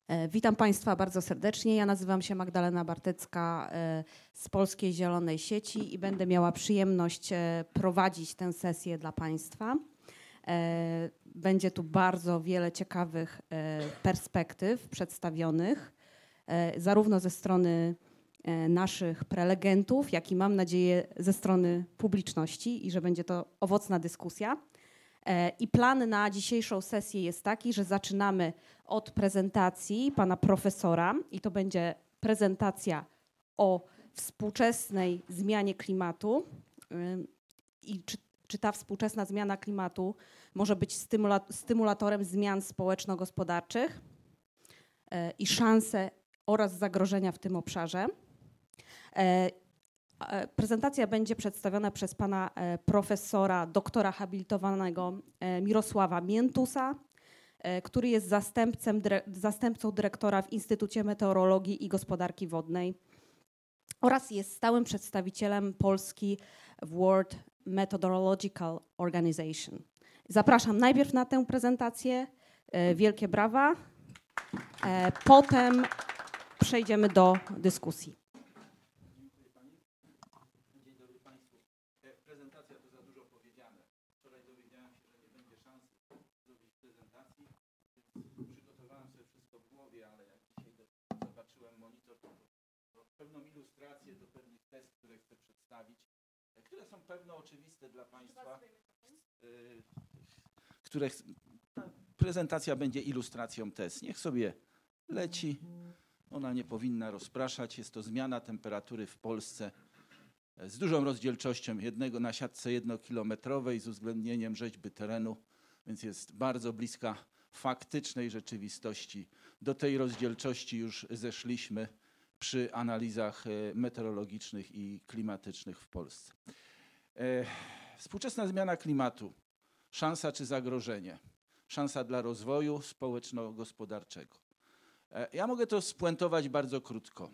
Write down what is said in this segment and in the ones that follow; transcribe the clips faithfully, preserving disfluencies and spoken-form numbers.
Witam Państwa bardzo serdecznie. Ja nazywam się Magdalena Bartecka z Polskiej Zielonej Sieci i będę miała przyjemność prowadzić tę sesję dla Państwa. Będzie tu bardzo wiele ciekawych perspektyw przedstawionych, zarówno ze strony naszych prelegentów, jak i mam nadzieję ze strony publiczności i że będzie to owocna dyskusja. I plan na dzisiejszą sesję jest taki, że zaczynamy od prezentacji pana profesora i to będzie prezentacja o współczesnej zmianie klimatu i czy, czy ta współczesna zmiana klimatu może być stymula, stymulatorem zmian społeczno-gospodarczych i szanse oraz zagrożenia w tym obszarze. Prezentacja będzie przedstawiona przez pana profesora, doktora habilitowanego Mirosława Miętusa, który jest zastępcem, zastępcą dyrektora w Instytucie Meteorologii i Gospodarki Wodnej oraz jest stałym przedstawicielem Polski w World Meteorological Organization. Zapraszam najpierw na tę prezentację. Wielkie brawa. Potem przejdziemy do dyskusji. Pewną ilustrację do pewnych tez, które chcę przedstawić, które są pewno oczywiste dla Państwa, yy, które ch- ta prezentacja będzie ilustracją tez. Niech sobie leci, ona nie powinna rozpraszać. Jest to zmiana temperatury w Polsce z dużą rozdzielczością jednego na siatce jednokilometrowej z uwzględnieniem rzeźby terenu, więc jest bardzo bliska faktycznej rzeczywistości. Do tej rozdzielczości już zeszliśmy przy analizach meteorologicznych i klimatycznych w Polsce. Współczesna zmiana klimatu. Szansa czy zagrożenie? Szansa dla rozwoju społeczno-gospodarczego. Ja mogę to spuentować bardzo krótko.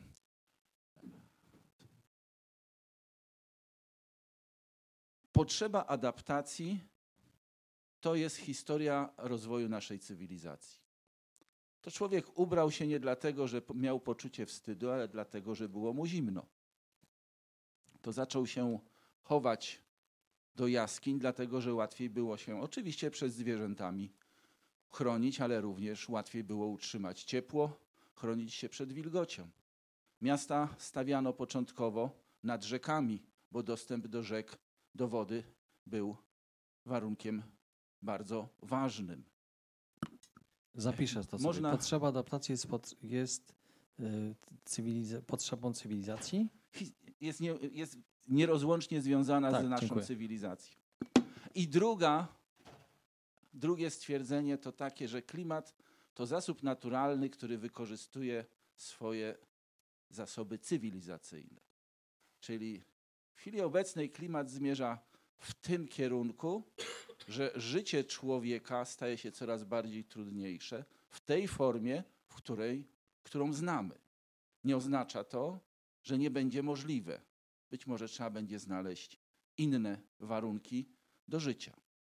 Potrzeba adaptacji to jest historia rozwoju naszej cywilizacji. To człowiek ubrał się nie dlatego, że miał poczucie wstydu, ale dlatego, że było mu zimno. To zaczął się chować do jaskiń, dlatego, że łatwiej było się oczywiście przed zwierzętami chronić, ale również łatwiej było utrzymać ciepło, chronić się przed wilgocią. Miasta stawiano początkowo nad rzekami, bo dostęp do rzek, do wody był warunkiem bardzo ważnym. Zapiszę to Można... sobie. Potrzeba adaptacji jest, pod, jest y, cywiliza- potrzebą cywilizacji? Jest, nie, jest nierozłącznie związana tak, z naszą dziękuję. cywilizacją. I druga, drugie stwierdzenie to takie, że klimat to zasób naturalny, który wykorzystuje swoje zasoby cywilizacyjne. Czyli w chwili obecnej klimat zmierza w tym kierunku, że życie człowieka staje się coraz bardziej trudniejsze w tej formie, w której, którą znamy. Nie oznacza to, że nie będzie możliwe. Być może trzeba będzie znaleźć inne warunki do życia.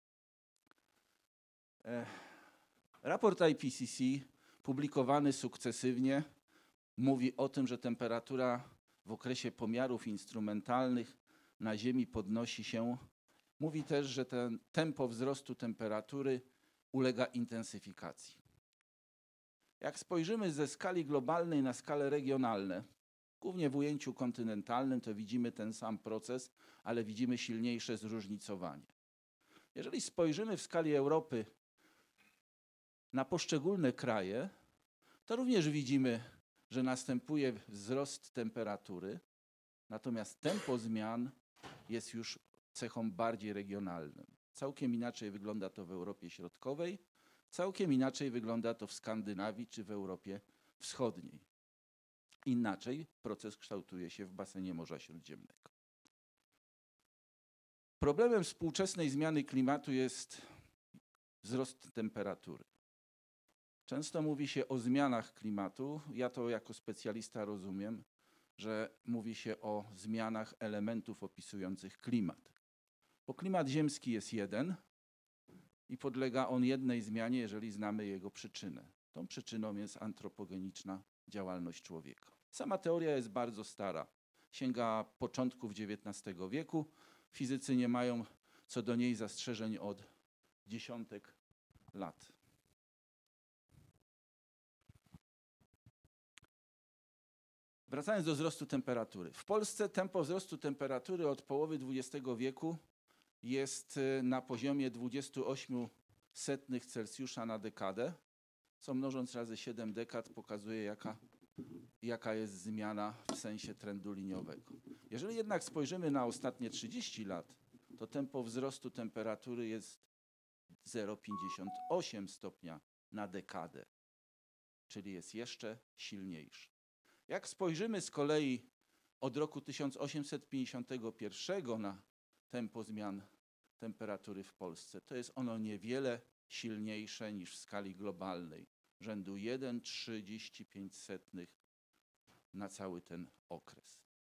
E, raport I P C C publikowany sukcesywnie mówi o tym, że temperatura w okresie pomiarów instrumentalnych na Ziemi podnosi się. Mówi też, że ten tempo wzrostu temperatury ulega intensyfikacji. Jak spojrzymy ze skali globalnej na skalę regionalną, głównie w ujęciu kontynentalnym, to widzimy ten sam proces, ale widzimy silniejsze zróżnicowanie. Jeżeli spojrzymy w skali Europy na poszczególne kraje, to również widzimy, że następuje wzrost temperatury, natomiast tempo zmian jest już cechą bardziej regionalnym. Całkiem inaczej wygląda to w Europie Środkowej, całkiem inaczej wygląda to w Skandynawii czy w Europie Wschodniej. Inaczej proces kształtuje się w basenie Morza Śródziemnego. Problemem współczesnej zmiany klimatu jest wzrost temperatury. Często mówi się o zmianach klimatu. Ja to jako specjalista rozumiem, że mówi się o zmianach elementów opisujących klimat. Bo klimat ziemski jest jeden i podlega on jednej zmianie, jeżeli znamy jego przyczynę. Tą przyczyną jest antropogeniczna działalność człowieka. Sama teoria jest bardzo stara. Sięga początków dziewiętnastego wieku. Fizycy nie mają co do niej zastrzeżeń od dziesiątek lat. Wracając do wzrostu temperatury. W Polsce tempo wzrostu temperatury od połowy dwudziestego wieku jest na poziomie dwadzieścia osiem setnych Celsjusza na dekadę, co mnożąc razy siedem dekad pokazuje, jaka, jaka jest zmiana w sensie trendu liniowego. Jeżeli jednak spojrzymy na ostatnie trzydzieści lat, to tempo wzrostu temperatury jest zero przecinek pięćdziesiąt osiem stopnia na dekadę, czyli jest jeszcze silniejszy. Jak spojrzymy z kolei od roku tysiąc osiemset pięćdziesiątego pierwszego na tempo zmian temperatury w Polsce, to jest ono niewiele silniejsze niż w skali globalnej, rzędu jeden przecinek trzydzieści pięć setnych na cały ten okres.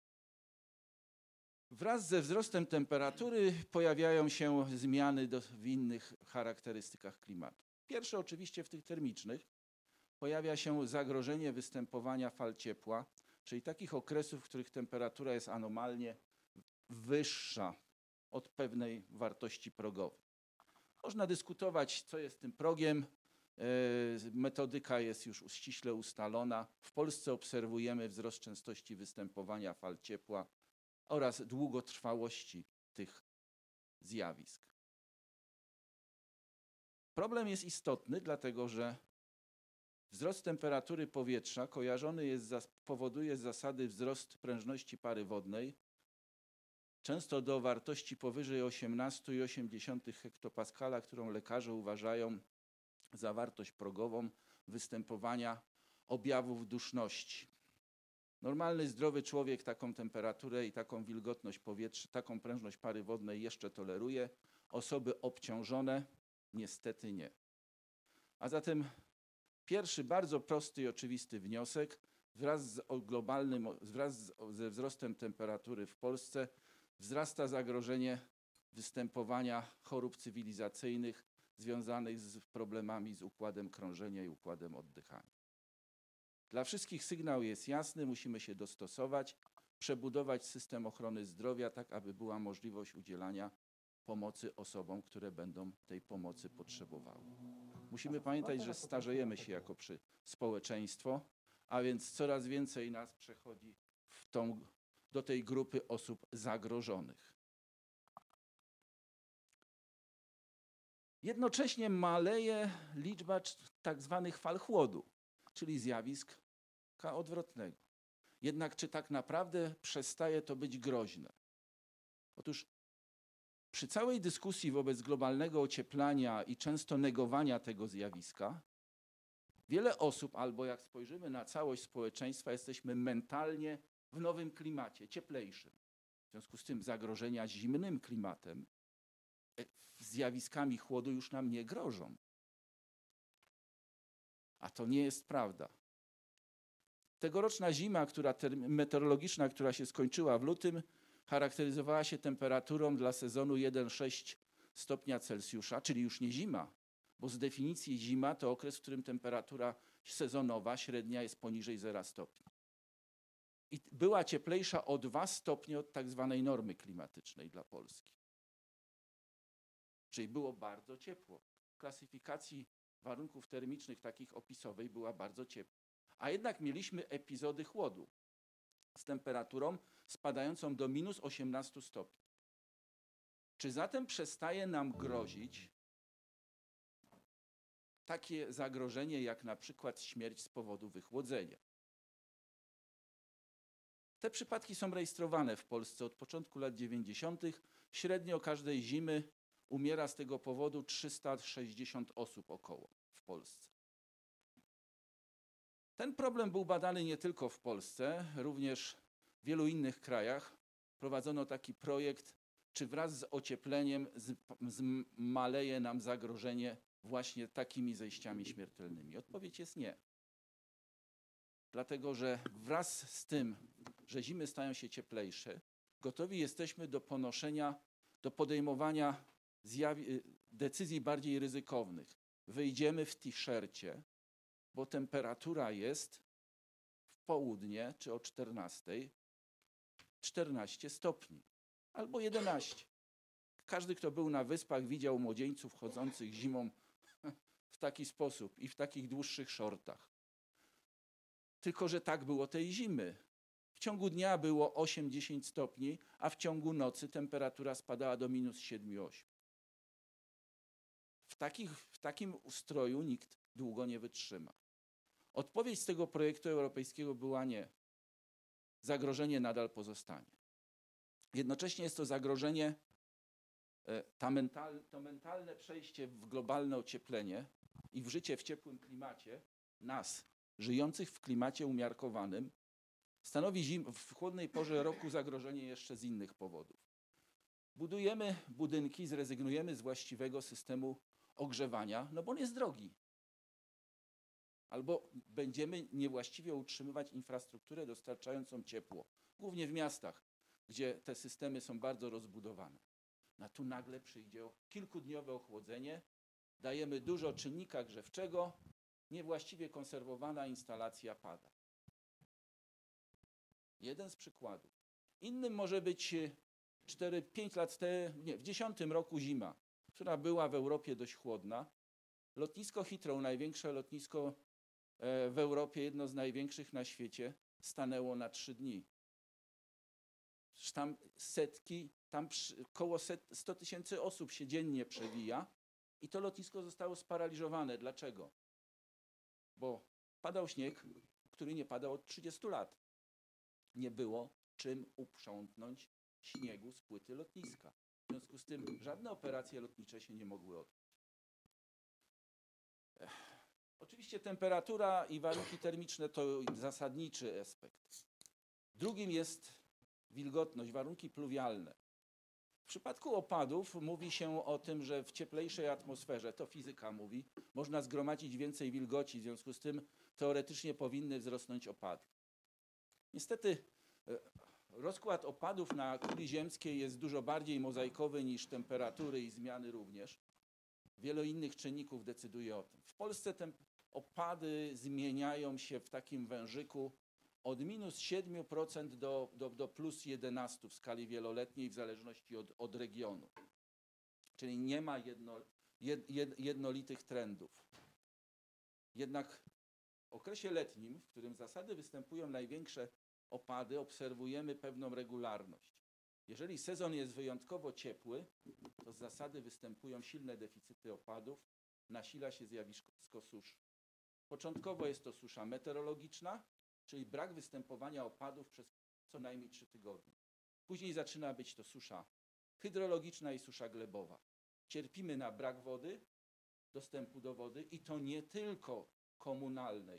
Wraz ze wzrostem temperatury pojawiają się zmiany do, w innych charakterystykach klimatu. Pierwsze oczywiście w tych termicznych pojawia się zagrożenie występowania fal ciepła, czyli takich okresów, w których temperatura jest anomalnie wyższa od pewnej wartości progowej. Można dyskutować, co jest tym progiem. Metodyka jest już ściśle ustalona. W Polsce obserwujemy wzrost częstości występowania fal ciepła oraz długotrwałości tych zjawisk. Problem jest istotny, dlatego że wzrost temperatury powietrza kojarzony jest, powoduje z zasady wzrost prężności pary wodnej, często do wartości powyżej osiemnaście przecinek osiem hektopaskala, którą lekarze uważają za wartość progową występowania objawów duszności. Normalny, zdrowy człowiek taką temperaturę i taką wilgotność powietrza, taką prężność pary wodnej jeszcze toleruje. Osoby obciążone niestety nie. A zatem pierwszy, bardzo prosty i oczywisty wniosek, wraz z globalnym, wraz ze wzrostem temperatury w Polsce wzrasta zagrożenie występowania chorób cywilizacyjnych związanych z problemami z układem krążenia i układem oddychania. Dla wszystkich sygnał jest jasny, musimy się dostosować, przebudować system ochrony zdrowia tak, aby była możliwość udzielania pomocy osobom, które będą tej pomocy potrzebowały. Musimy pamiętać, że starzejemy się jako przy społeczeństwo, a więc coraz więcej nas przechodzi w tą, do tej grupy osób zagrożonych. Jednocześnie maleje liczba tak zwanych fal chłodu, czyli zjawiska odwrotnego. Jednak czy tak naprawdę przestaje to być groźne? Otóż przy całej dyskusji wobec globalnego ocieplania i często negowania tego zjawiska, wiele osób, albo jak spojrzymy na całość społeczeństwa, jesteśmy mentalnie w nowym klimacie, cieplejszym. W związku z tym zagrożenia zimnym klimatem, zjawiskami chłodu już nam nie grożą. A to nie jest prawda. Tegoroczna zima, która meteorologiczna, która się skończyła w lutym, charakteryzowała się temperaturą dla sezonu jeden przecinek sześć stopnia Celsjusza, czyli już nie zima, bo z definicji zima to okres, w którym temperatura sezonowa średnia jest poniżej zera stopni. I była cieplejsza o dwa stopnie od tak zwanej normy klimatycznej dla Polski. Czyli było bardzo ciepło. W klasyfikacji warunków termicznych takich opisowej była bardzo ciepła. A jednak mieliśmy epizody chłodu z temperaturą spadającą do minus osiemnaście stopni. Czy zatem przestaje nam grozić takie zagrożenie jak na przykład śmierć z powodu wychłodzenia? Te przypadki są rejestrowane w Polsce od początku lat dziewięćdziesiątych. Średnio każdej zimy umiera z tego powodu trzysta sześćdziesiąt osób około w Polsce. Ten problem był badany nie tylko w Polsce, również w wielu innych krajach. Prowadzono taki projekt, czy wraz z ociepleniem zmaleje nam zagrożenie właśnie takimi zejściami śmiertelnymi. Odpowiedź jest nie. Dlatego, że wraz z tym, że zimy stają się cieplejsze, gotowi jesteśmy do ponoszenia, do podejmowania decyzji bardziej ryzykownych. Wyjdziemy w t-shircie bo temperatura jest w południe, czy o czternastej, czternaście stopni albo jedenaście. Każdy, kto był na wyspach, widział młodzieńców chodzących zimą w taki sposób i w takich dłuższych szortach. Tylko że tak było tej zimy. W ciągu dnia było osiem dziesięć stopni, a w ciągu nocy temperatura spadała do minus siedem osiem. W, takich, w takim ustroju nikt długo nie wytrzyma. Odpowiedź z tego projektu europejskiego była nie. Zagrożenie nadal pozostanie. Jednocześnie jest to zagrożenie, ta mental, to mentalne przejście w globalne ocieplenie i w życie w ciepłym klimacie nas, żyjących w klimacie umiarkowanym, stanowi zim, w chłodnej porze roku zagrożenie jeszcze z innych powodów. Budujemy budynki, zrezygnujemy z właściwego systemu ogrzewania, no bo on jest drogi. Albo będziemy niewłaściwie utrzymywać infrastrukturę dostarczającą ciepło, głównie w miastach, gdzie te systemy są bardzo rozbudowane. No tu nagle przyjdzie kilkudniowe ochłodzenie, dajemy dużo czynnika grzewczego, niewłaściwie konserwowana instalacja pada. Jeden z przykładów. Innym może być cztery pięć lat temu, nie, w dziesiątym roku zima, która była w Europie dość chłodna. Lotnisko Heathrow, największe lotnisko w Europie, jedno z największych na świecie, stanęło na trzy dni. Tam setki, tam koło sto tysięcy osób się dziennie przewija i to lotnisko zostało sparaliżowane. Dlaczego? Bo padał śnieg, który nie padał od trzydziestu lat. Nie było czym uprzątnąć śniegu z płyty lotniska. W związku z tym żadne operacje lotnicze się nie mogły odbyć. Ech. Oczywiście temperatura i warunki termiczne to zasadniczy aspekt. Drugim jest wilgotność, warunki pluwialne. W przypadku opadów mówi się o tym, że w cieplejszej atmosferze, to fizyka mówi, można zgromadzić więcej wilgoci, w związku z tym teoretycznie powinny wzrosnąć opady. Niestety rozkład opadów na kuli ziemskiej jest dużo bardziej mozaikowy niż temperatury i zmiany również. Wiele innych czynników decyduje o tym. W Polsce te opady zmieniają się w takim wężyku od minus siedem procent do, do, do plus jedenaście procent w skali wieloletniej w zależności od, od regionu. Czyli nie ma jedno, jed, jed, jednolitych trendów. Jednak w okresie letnim, w którym zasady występują największe opady, obserwujemy pewną regularność. Jeżeli sezon jest wyjątkowo ciepły, to z zasady występują silne deficyty opadów, nasila się zjawisko suszy. Początkowo jest to susza meteorologiczna, czyli brak występowania opadów przez co najmniej trzy tygodnie. Później zaczyna być to susza hydrologiczna i susza glebowa. Cierpimy na brak wody, dostępu do wody i to nie tylko komunalnej.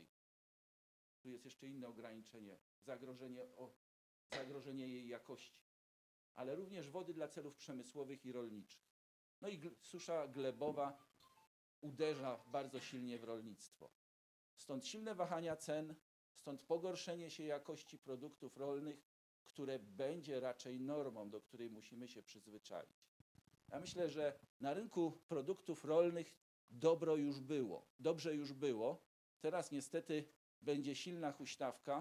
Tu jest jeszcze inne ograniczenie, zagrożenie, o, zagrożenie jej jakości, ale również wody dla celów przemysłowych i rolniczych. No i susza glebowa uderza bardzo silnie w rolnictwo. Stąd silne wahania cen, stąd pogorszenie się jakości produktów rolnych, które będzie raczej normą, do której musimy się przyzwyczaić. Ja myślę, że na rynku produktów rolnych dobro już było, dobrze już było. Teraz niestety będzie silna huśtawka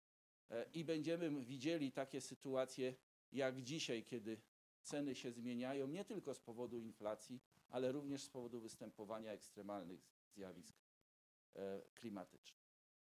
i będziemy widzieli takie sytuacje jak dzisiaj, kiedy ceny się zmieniają nie tylko z powodu inflacji, ale również z powodu występowania ekstremalnych zjawisk klimatycznych.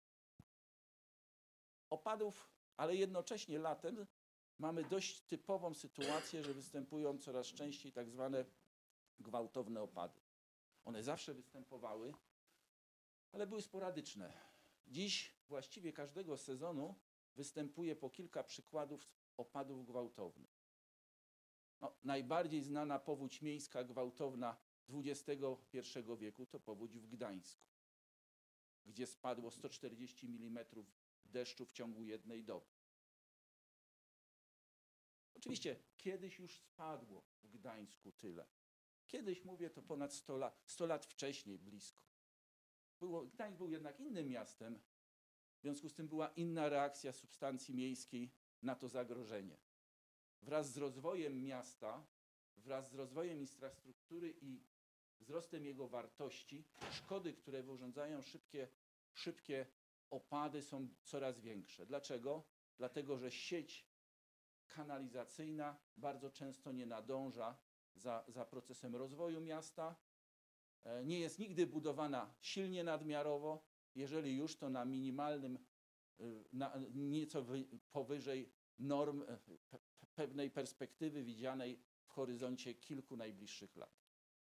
Opadów, ale jednocześnie latem mamy dość typową sytuację, że występują coraz częściej tak zwane gwałtowne opady. One zawsze występowały, ale były sporadyczne. Dziś właściwie każdego sezonu występuje po kilka przykładów opadów gwałtownych. No, najbardziej znana powódź miejska gwałtowna dwudziestego pierwszego wieku to powódź w Gdańsku, gdzie spadło sto czterdzieści milimetrów deszczu w ciągu jednej doby. Oczywiście kiedyś już spadło w Gdańsku tyle. Kiedyś, mówię, to ponad sto lat, sto lat wcześniej blisko. Było, Gdańsk był jednak innym miastem, w związku z tym była inna reakcja substancji miejskiej na to zagrożenie. Wraz z rozwojem miasta, wraz z rozwojem infrastruktury i wzrostem jego wartości, szkody, które wyrządzają szybkie szybkie opady są coraz większe. Dlaczego? Dlatego, że sieć kanalizacyjna bardzo często nie nadąża za, za procesem rozwoju miasta. Nie jest nigdy budowana silnie nadmiarowo, jeżeli już to na minimalnym, na nieco wy, powyżej norm pe, pewnej perspektywy widzianej w horyzoncie kilku najbliższych lat.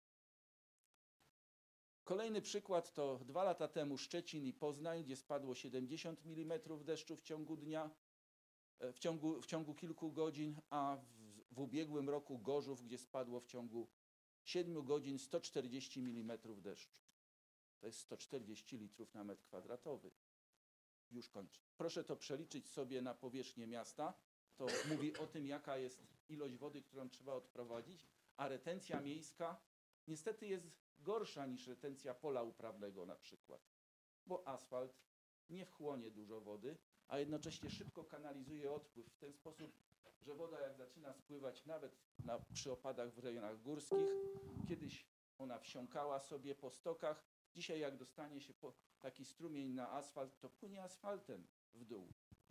Kolejny przykład to dwa lata temu Szczecin i Poznań, gdzie spadło siedemdziesiąt milimetrów deszczu w ciągu dnia, w ciągu, w ciągu kilku godzin, a w, w ubiegłym roku Gorzów, gdzie spadło w ciągu siedmiu godzin sto czterdzieści milimetrów deszczu. To jest sto czterdzieści litrów na metr kwadratowy. Już kończę. Proszę to przeliczyć sobie na powierzchnię miasta. To mówi o tym, jaka jest ilość wody, którą trzeba odprowadzić, a retencja miejska niestety jest gorsza niż retencja pola uprawnego na przykład, bo asfalt nie wchłonie dużo wody, a jednocześnie szybko kanalizuje odpływ w ten sposób, że woda jak zaczyna spływać nawet na, przy opadach w rejonach górskich, kiedyś ona wsiąkała sobie po stokach, dzisiaj jak dostanie się po taki strumień na asfalt, to płynie asfaltem w dół.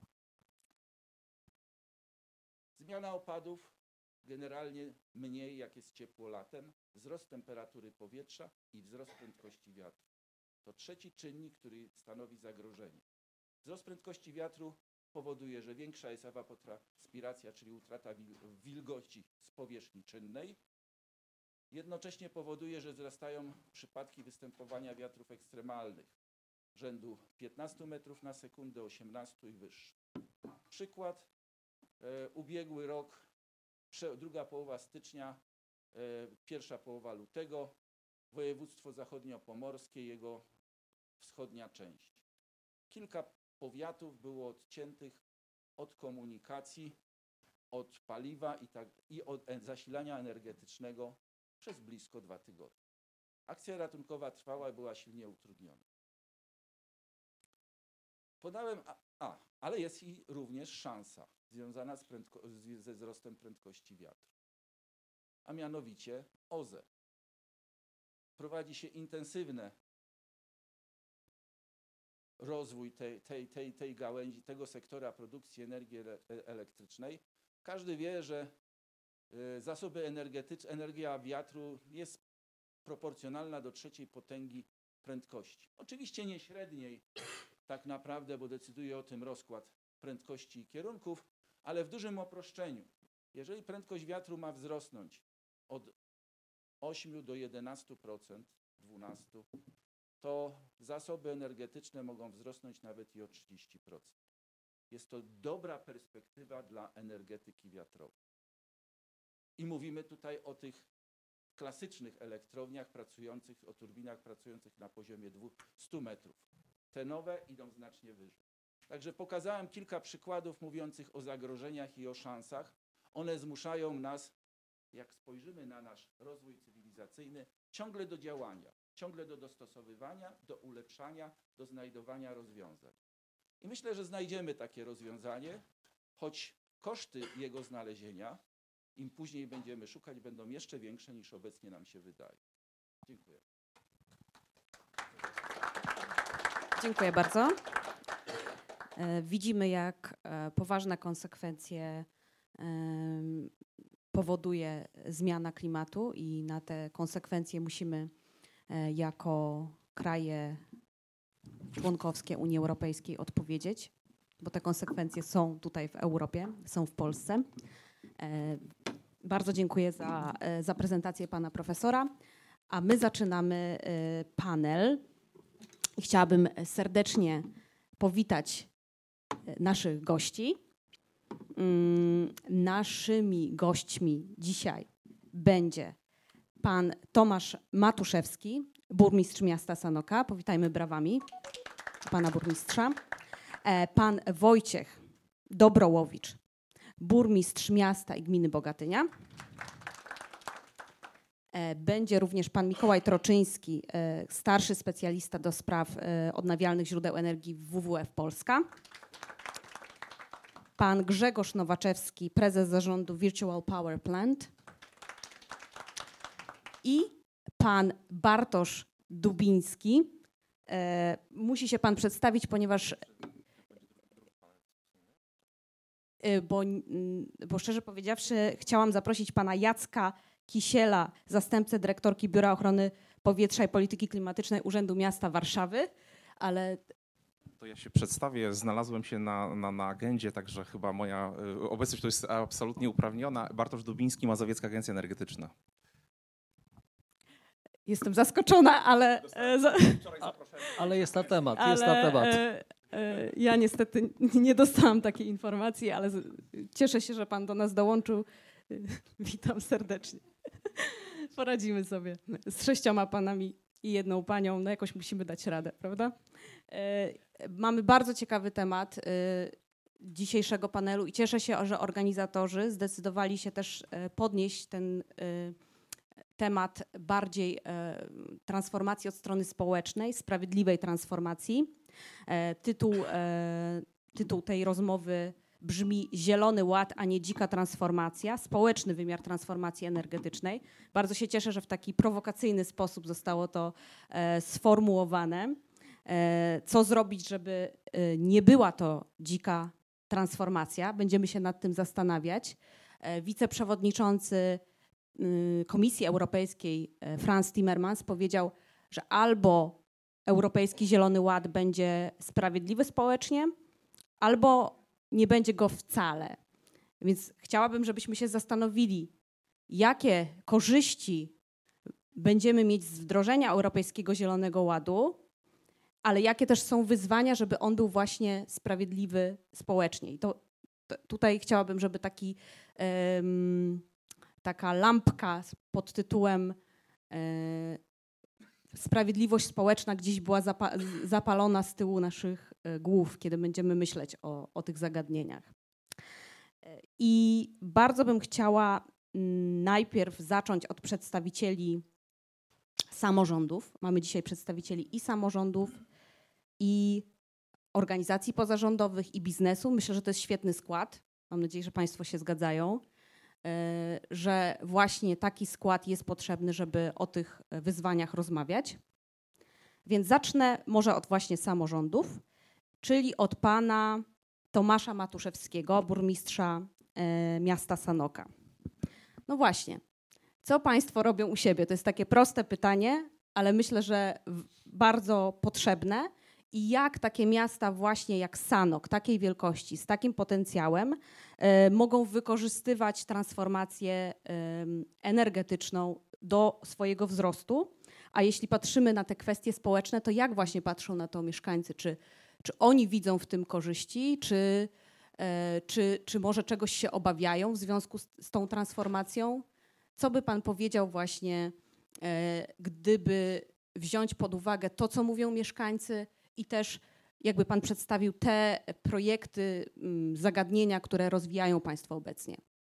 Zmiana opadów generalnie mniej, jak jest ciepło latem, wzrost temperatury powietrza i wzrost prędkości wiatru. To trzeci czynnik, który stanowi zagrożenie. Wzrost prędkości wiatru powoduje, że większa jest evapotranspiracja, czyli utrata wilgoci z powierzchni czynnej. Jednocześnie powoduje, że wzrastają przypadki występowania wiatrów ekstremalnych rzędu piętnastu metrów na sekundę, osiemnastu i wyższy. Przykład, e, ubiegły rok, prze, druga połowa stycznia, e, pierwsza połowa lutego, województwo zachodniopomorskie, jego wschodnia część. Kilka powiatów było odciętych od komunikacji, od paliwa i, tak, i od zasilania energetycznego przez blisko dwa tygodnie. Akcja ratunkowa trwała i była silnie utrudniona. Podałem, a, a ale jest i również szansa związana z prędko, z, ze wzrostem prędkości wiatru. A mianowicie O Z E. Prowadzi się intensywny rozwój tej, tej, tej, tej gałęzi, tego sektora produkcji energii elektrycznej. Każdy wie, że zasoby energetyczne, energia wiatru jest proporcjonalna do trzeciej potęgi prędkości. Oczywiście nie średniej tak naprawdę, bo decyduje o tym rozkład prędkości i kierunków, ale w dużym uproszczeniu. Jeżeli prędkość wiatru ma wzrosnąć od ośmiu do jedenastu procent, dwunastu procent, to zasoby energetyczne mogą wzrosnąć nawet i o trzydzieści procent. Jest to dobra perspektywa dla energetyki wiatrowej. I mówimy tutaj o tych klasycznych elektrowniach pracujących, o turbinach pracujących na poziomie stu metrów. Te nowe idą znacznie wyżej. Także pokazałem kilka przykładów mówiących o zagrożeniach i o szansach. One zmuszają nas, jak spojrzymy na nasz rozwój cywilizacyjny, ciągle do działania, ciągle do dostosowywania, do ulepszania, do znajdowania rozwiązań. I myślę, że znajdziemy takie rozwiązanie, choć koszty jego znalezienia, im później będziemy szukać, będą jeszcze większe niż obecnie nam się wydaje. Dziękuję. Dziękuję bardzo. Widzimy, jak poważne konsekwencje powoduje zmiana klimatu i na te konsekwencje musimy jako kraje członkowskie Unii Europejskiej odpowiedzieć, bo te konsekwencje są tutaj w Europie, są w Polsce. Bardzo dziękuję za, za prezentację pana profesora, a my zaczynamy panel. Chciałabym serdecznie powitać naszych gości. Naszymi gośćmi dzisiaj będzie pan Tomasz Matuszewski, burmistrz miasta Sanoka. Powitajmy brawami pana burmistrza. Pan Wojciech Dobrołowicz, burmistrz miasta i gminy Bogatynia. Będzie również pan Mikołaj Troczyński, starszy specjalista do spraw odnawialnych źródeł energii w W W F Polska. Pan Grzegorz Nowaczewski, prezes zarządu Virtual Power Plant. I pan Bartosz Dubiński, mój musi się pan przedstawić, ponieważ Bo, bo szczerze powiedziawszy, chciałam zaprosić pana Jacka Kisiela, zastępcę dyrektorki Biura Ochrony Powietrza i Polityki Klimatycznej Urzędu Miasta Warszawy, ale... To ja się przedstawię. Znalazłem się na, na, na agendzie, także chyba moja y, obecność tu jest absolutnie uprawniona. Bartosz Dubiński, Mazowiecka Agencja Energetyczna. Jestem zaskoczona, ale... Ale jest na temat, ale, jest na temat. E, e, ja niestety nie dostałam takiej informacji, ale z, cieszę się, że pan do nas dołączył. Witam serdecznie. Poradzimy sobie z sześcioma panami i jedną panią. No jakoś musimy dać radę, prawda? E, mamy bardzo ciekawy temat e, dzisiejszego panelu i cieszę się, że organizatorzy zdecydowali się też e, podnieść ten e, temat bardziej e, transformacji od strony społecznej, sprawiedliwej transformacji. E, tytuł, e, tytuł tej rozmowy brzmi Zielony Ład, a nie dzika transformacja, społeczny wymiar transformacji energetycznej. Bardzo się cieszę, że w taki prowokacyjny sposób zostało to e, sformułowane. E, co zrobić, żeby e, nie była to dzika transformacja? Będziemy się nad tym zastanawiać. E, wiceprzewodniczący Komisji Europejskiej Frans Timmermans powiedział, że albo Europejski Zielony Ład będzie sprawiedliwy społecznie, albo nie będzie go wcale. Więc chciałabym, żebyśmy się zastanowili, jakie korzyści będziemy mieć z wdrożenia Europejskiego Zielonego Ładu, ale jakie też są wyzwania, żeby on był właśnie sprawiedliwy społecznie. I to, to tutaj chciałabym, żeby taki... Um, taka lampka pod tytułem e, Sprawiedliwość społeczna gdzieś była zapa zapalona z tyłu naszych e, głów, kiedy będziemy myśleć o, o tych zagadnieniach. E, I bardzo bym chciała m, najpierw zacząć od przedstawicieli samorządów. Mamy dzisiaj przedstawicieli i samorządów, i organizacji pozarządowych, i biznesu. Myślę, że to jest świetny skład. Mam nadzieję, że państwo się zgadzają, że właśnie taki skład jest potrzebny, żeby o tych wyzwaniach rozmawiać. Więc zacznę może od właśnie samorządów, czyli od pana Tomasza Matuszewskiego, burmistrza miasta Sanoka. No właśnie, co państwo robią u siebie? To jest takie proste pytanie, ale myślę, że bardzo potrzebne. I jak takie miasta właśnie jak Sanok, takiej wielkości, z takim potencjałem y, mogą wykorzystywać transformację y, energetyczną do swojego wzrostu. A jeśli patrzymy na te kwestie społeczne, to jak właśnie patrzą na to mieszkańcy? Czy, czy oni widzą w tym korzyści, czy, y, czy, czy może czegoś się obawiają w związku z, z tą transformacją? Co by pan powiedział właśnie, y, gdyby wziąć pod uwagę to, co mówią mieszkańcy, i też jakby pan przedstawił te projekty, zagadnienia, które rozwijają państwo obecnie.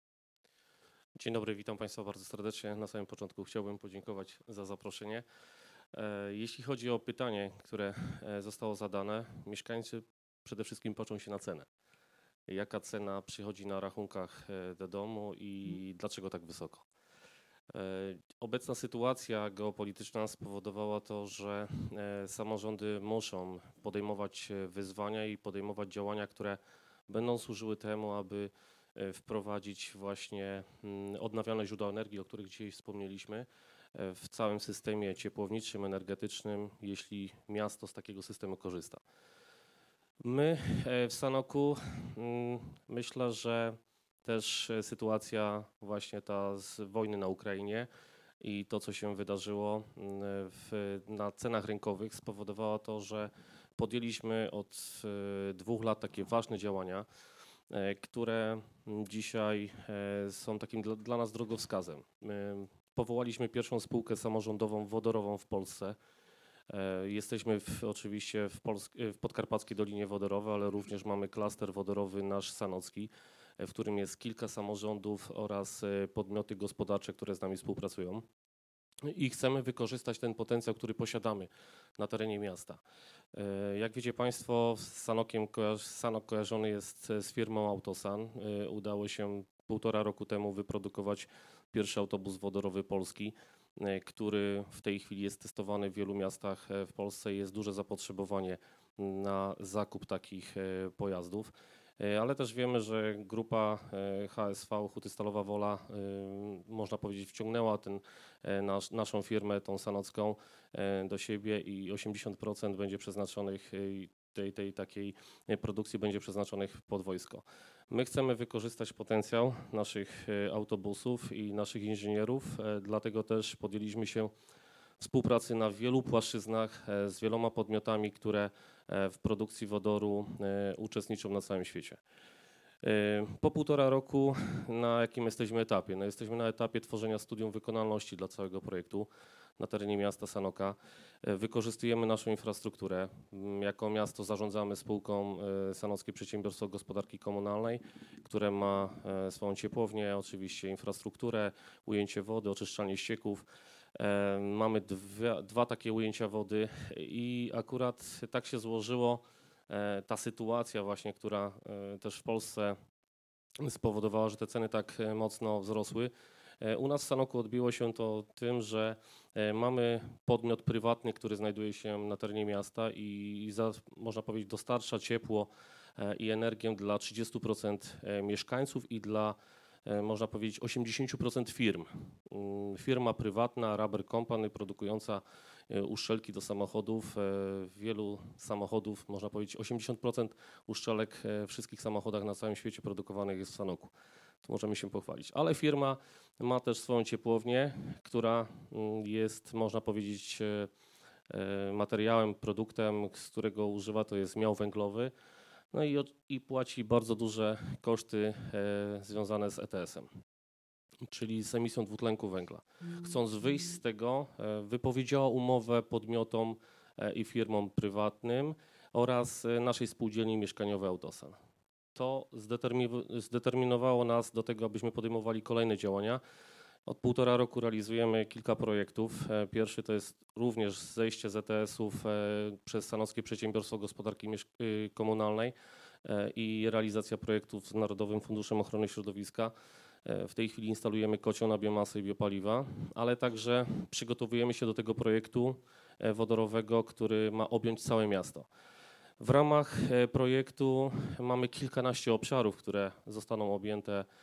Dzień dobry, witam państwa bardzo serdecznie. Na samym początku chciałbym podziękować za zaproszenie. Jeśli chodzi o pytanie, które zostało zadane, mieszkańcy przede wszystkim patrzą się na cenę. Jaka cena przychodzi na rachunkach do domu i dlaczego tak wysoko? Obecna sytuacja geopolityczna spowodowała to, że samorządy muszą podejmować wyzwania i podejmować działania, które będą służyły temu, aby wprowadzić właśnie odnawialne źródła energii, o których dzisiaj wspomnieliśmy, w całym systemie ciepłowniczym, energetycznym, jeśli miasto z takiego systemu korzysta. My w Sanoku myślę, że też sytuacja właśnie ta z wojny na Ukrainie i to, co się wydarzyło w, na cenach rynkowych spowodowało to, że podjęliśmy od dwóch lat takie ważne działania, które dzisiaj są takim dla, dla nas drogowskazem. Powołaliśmy pierwszą spółkę samorządową wodorową w Polsce. Jesteśmy w, oczywiście w, Polsk- w Podkarpackiej Dolinie Wodorowej, ale również mamy klaster wodorowy nasz sanocki, w którym jest kilka samorządów oraz podmioty gospodarcze, które z nami współpracują. I chcemy wykorzystać ten potencjał, który posiadamy na terenie miasta. Jak wiecie państwo, z Sanokiem, Sanok kojarzony jest z firmą Autosan. Udało się półtora roku temu wyprodukować pierwszy autobus wodorowy Polski. e, który w tej chwili jest testowany w wielu miastach e, w Polsce. Jest duże zapotrzebowanie na zakup takich e, pojazdów. E, Ale też wiemy, że grupa e, H S V, Huty Stalowa Wola, e, można powiedzieć, wciągnęła ten, e, nasz, naszą firmę, tą sanocką, e, do siebie i osiemdziesiąt procent będzie przeznaczonych e, tej, tej takiej produkcji będzie przeznaczonych pod wojsko. My chcemy wykorzystać potencjał naszych e, autobusów i naszych inżynierów, e, dlatego też podjęliśmy się współpracy na wielu płaszczyznach e, z wieloma podmiotami, które e, w produkcji wodoru e, uczestniczą na całym świecie. E, Po półtora roku, na jakim jesteśmy etapie? No jesteśmy na etapie tworzenia studium wykonalności dla całego projektu na terenie miasta Sanoka. E, Wykorzystujemy naszą infrastrukturę. M, Jako miasto zarządzamy spółką e, Sanockie Przedsiębiorstwo Gospodarki Komunalnej, które ma e, swoją ciepłownię, oczywiście infrastrukturę, ujęcie wody, oczyszczalnię ścieków. E, Mamy dwa, dwa takie ujęcia wody i akurat tak się złożyło, e, ta sytuacja właśnie, która e, też w Polsce spowodowała, że te ceny tak e, mocno wzrosły. E, U nas w Sanoku odbiło się to tym, że e, mamy podmiot prywatny, który znajduje się na terenie miasta i za, można powiedzieć, dostarcza ciepło e, i energię dla trzydziestu procent e, mieszkańców i dla, e, można powiedzieć, osiemdziesięciu procent firm. Mm, Firma prywatna, Rubber Company, produkująca e, uszczelki do samochodów. E, Wielu samochodów, można powiedzieć, osiemdziesiąt procent uszczelek e, w wszystkich samochodach na całym świecie produkowanych jest w Sanoku. To możemy się pochwalić. Ale firma ma też swoją ciepłownię, która mm, jest, można powiedzieć, e, e, materiałem, produktem, z którego używa, to jest miał węglowy. No i, od- i płaci bardzo duże koszty e, związane z E T S-em, czyli z emisją dwutlenku węgla. Chcąc wyjść z tego, e, wypowiedziała umowę podmiotom e, i firmom prywatnym oraz e, naszej spółdzielni mieszkaniowej Autosan. To zdetermi- zdeterminowało nas do tego, abyśmy podejmowali kolejne działania. Od półtora roku realizujemy kilka projektów. E, Pierwszy to jest również zejście z E T S-ów e, przez Sanockie Przedsiębiorstwo Gospodarki Miesz- y, Komunalnej e, i realizacja projektów z Narodowym Funduszem Ochrony Środowiska. E, W tej chwili instalujemy kocioł na biomasę i biopaliwa, ale także przygotowujemy się do tego projektu e, wodorowego, który ma objąć całe miasto. W ramach e, projektu mamy kilkanaście obszarów, które zostaną objęte e,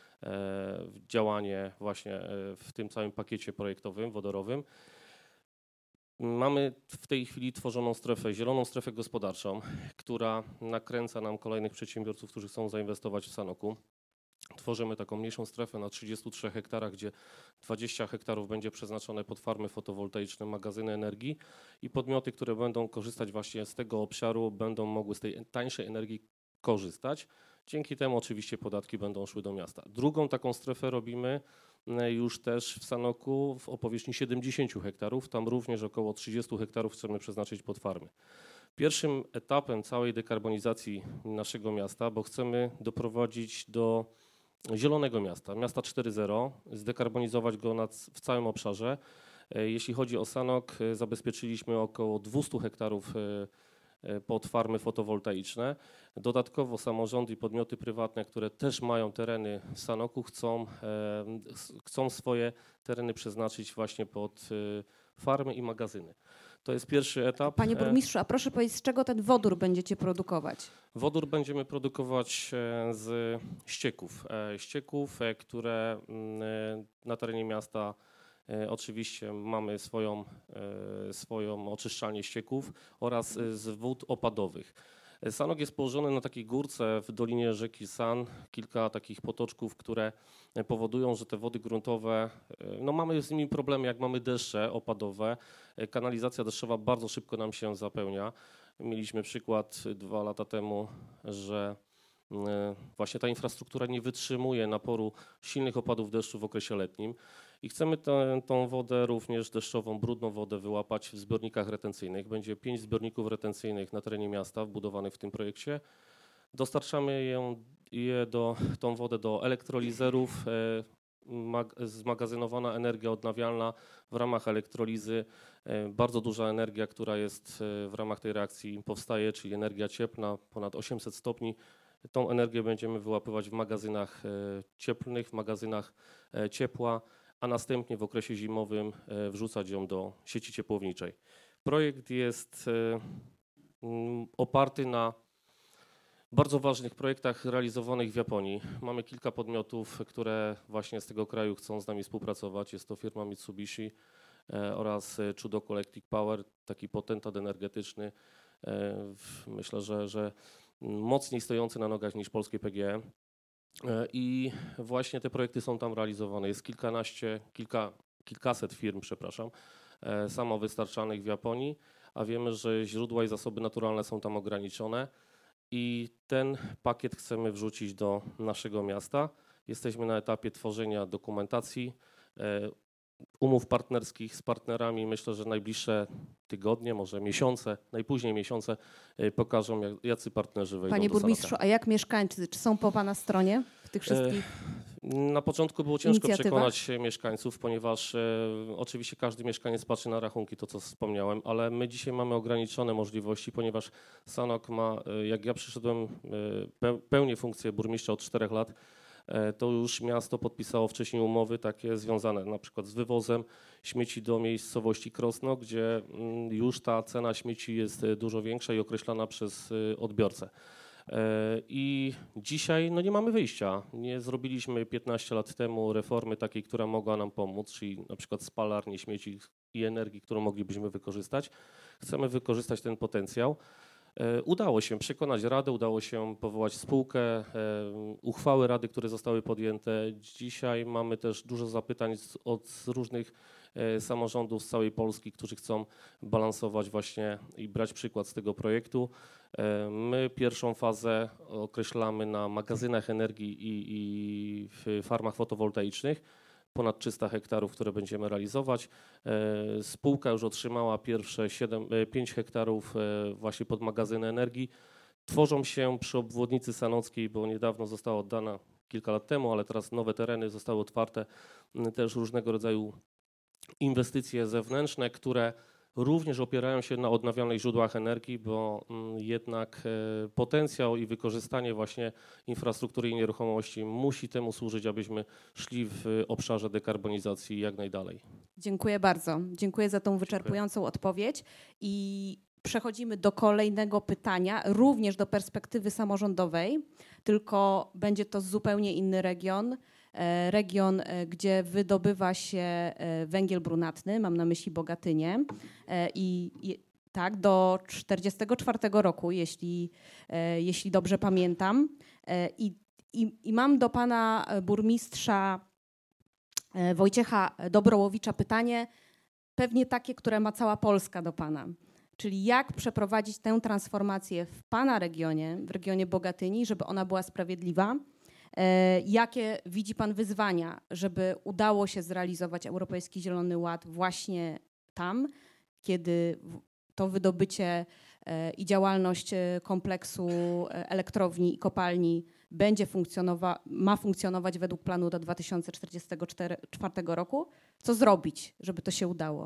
w działanie właśnie e, w tym całym pakiecie projektowym, wodorowym. Mamy w tej chwili tworzoną strefę, zieloną strefę gospodarczą, która nakręca nam kolejnych przedsiębiorców, którzy chcą zainwestować w Sanoku. Tworzymy taką mniejszą strefę na trzydziestu trzech hektarach, gdzie dwadzieścia hektarów będzie przeznaczone pod farmy fotowoltaiczne, magazyny energii i podmioty, które będą korzystać właśnie z tego obszaru, będą mogły z tej tańszej energii korzystać. Dzięki temu oczywiście podatki będą szły do miasta. Drugą taką strefę robimy e, już też w Sanoku w o powierzchni siedemdziesięciu hektarów. Tam również około trzydziestu hektarów chcemy przeznaczyć pod farmy. Pierwszym etapem całej dekarbonizacji naszego miasta, bo chcemy doprowadzić do zielonego miasta, miasta cztery zero, zdekarbonizować go na, c- w całym obszarze. E, Jeśli chodzi o Sanok, e, zabezpieczyliśmy około dwieście hektarów e, e, pod farmy fotowoltaiczne. Dodatkowo samorządy i podmioty prywatne, które też mają tereny w Sanoku, chcą, e, s- chcą swoje tereny przeznaczyć właśnie pod e, farmy i magazyny. To jest pierwszy etap. Panie E, burmistrzu, a proszę powiedzieć, z czego ten wodór będziecie produkować? Wodór będziemy produkować e, z ścieków. E, Ścieków, e, które mm, e, na terenie miasta e, oczywiście mamy swoją, e, swoją oczyszczalnię ścieków oraz e, z wód opadowych. E, Sanok jest położony na takiej górce w dolinie rzeki San. Kilka takich potoczków, które e, powodują, że te wody gruntowe, e, no mamy z nimi problemy, jak mamy deszcze opadowe. E, Kanalizacja deszczowa bardzo szybko nam się zapełnia. Mieliśmy przykład dwa lata temu, że e, właśnie ta infrastruktura nie wytrzymuje naporu silnych opadów deszczu w okresie letnim i chcemy tę tą wodę również deszczową, brudną wodę wyłapać w zbiornikach retencyjnych. Będzie pięć zbiorników retencyjnych na terenie miasta wbudowanych w tym projekcie. Dostarczamy ją, je do, tą wodę do elektrolizerów. e, mag- Zmagazynowana energia odnawialna w ramach elektrolizy. E, Bardzo duża energia, która jest e, w ramach tej reakcji powstaje, czyli energia cieplna, ponad osiemset stopni. Tą energię będziemy wyłapywać w magazynach e, cieplnych, w magazynach e, ciepła, a następnie w okresie zimowym e, wrzucać ją do sieci ciepłowniczej. Projekt jest e, m, oparty na bardzo ważnych projektach realizowanych w Japonii. Mamy kilka podmiotów, które właśnie z tego kraju chcą z nami współpracować. Jest to firma Mitsubishi e, oraz e, Chudoku Electric Power, taki potentat energetyczny. E, w, myślę, że, że mocniej stojący na nogach niż polskie P G E. E, I właśnie te projekty są tam realizowane. Jest kilkanaście, kilka, kilkaset firm, przepraszam, e, samowystarczalnych w Japonii, a wiemy, że źródła i zasoby naturalne są tam ograniczone. I ten pakiet chcemy wrzucić do naszego miasta. Jesteśmy na etapie tworzenia dokumentacji, e, umów partnerskich z partnerami. Myślę, że najbliższe tygodnie, może miesiące, najpóźniej miesiące e, pokażą, jak, jacy partnerzy wejdą Panie do burmistrzu, Sanoka. a jak mieszkańcy? Czy są po pana stronie w tych wszystkich? Na początku było ciężko inicjatywach? przekonać mieszkańców, ponieważ e, oczywiście każdy mieszkaniec patrzy na rachunki, to co wspomniałem, ale my dzisiaj mamy ograniczone możliwości, ponieważ Sanok ma, e, jak ja przyszedłem, e, pe, pełnię funkcję burmistrza od czterech lat, e, to już miasto podpisało wcześniej umowy takie związane na przykład z wywozem śmieci do miejscowości Krosno, gdzie mm, już ta cena śmieci jest e, dużo większa i określana przez e, odbiorcę. I dzisiaj no nie mamy wyjścia. Nie zrobiliśmy piętnaście lat temu reformy takiej, która mogła nam pomóc, czyli na przykład spalarni śmieci i energii, którą moglibyśmy wykorzystać. Chcemy wykorzystać ten potencjał. Udało się przekonać Radę, udało się powołać spółkę, uchwały Rady, które zostały podjęte. Dzisiaj mamy też dużo zapytań od różnych samorządów z całej Polski, którzy chcą balansować właśnie i brać przykład z tego projektu. My pierwszą fazę określamy na magazynach energii i, i w farmach fotowoltaicznych. Ponad trzysta hektarów, które będziemy realizować. Spółka już otrzymała pierwsze siedem, pięć hektarów właśnie pod magazyny energii. Tworzą się przy obwodnicy sanockiej, bo niedawno została oddana kilka lat temu, ale teraz nowe tereny zostały otwarte. Też różnego rodzaju inwestycje zewnętrzne, które również opierają się na odnawialnych źródłach energii, bo jednak potencjał i wykorzystanie właśnie infrastruktury i nieruchomości musi temu służyć, abyśmy szli w obszarze dekarbonizacji jak najdalej. Dziękuję bardzo. Dziękuję za tą wyczerpującą odpowiedź i przechodzimy do kolejnego pytania, również do perspektywy samorządowej, tylko będzie to zupełnie inny region. Region, gdzie wydobywa się węgiel brunatny, mam na myśli Bogatynię i, i tak do czterdziestego czwartego roku, jeśli, jeśli dobrze pamiętam. I, i, I mam do pana burmistrza Wojciecha Dobrołowicza pytanie, pewnie takie, które ma cała Polska do pana. Czyli jak przeprowadzić tę transformację w pana regionie, w regionie Bogatyni, żeby ona była sprawiedliwa? Jakie widzi pan wyzwania, żeby udało się zrealizować Europejski Zielony Ład właśnie tam, kiedy to wydobycie i działalność kompleksu elektrowni i kopalni będzie funkcjonowa- ma funkcjonować według planu do dwa tysiące czterdziestego czwartego roku? Co zrobić, żeby to się udało?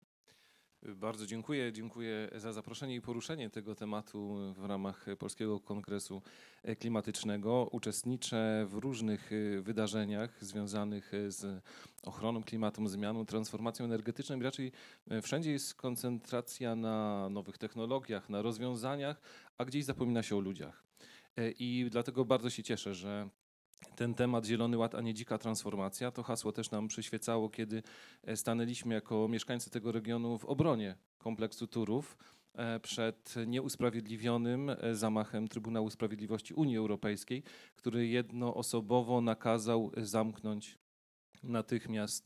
Bardzo dziękuję. Dziękuję za zaproszenie i poruszenie tego tematu w ramach Polskiego Kongresu Klimatycznego. Uczestniczę w różnych wydarzeniach związanych z ochroną klimatu, zmianą, transformacją energetyczną i raczej wszędzie jest koncentracja na nowych technologiach, na rozwiązaniach, a gdzieś zapomina się o ludziach. I dlatego bardzo się cieszę, że ten temat Zielony Ład, a nie dzika transformacja, to hasło też nam przyświecało, kiedy stanęliśmy jako mieszkańcy tego regionu w obronie kompleksu Turów przed nieusprawiedliwionym zamachem Trybunału Sprawiedliwości Unii Europejskiej, który jednoosobowo nakazał zamknąć natychmiast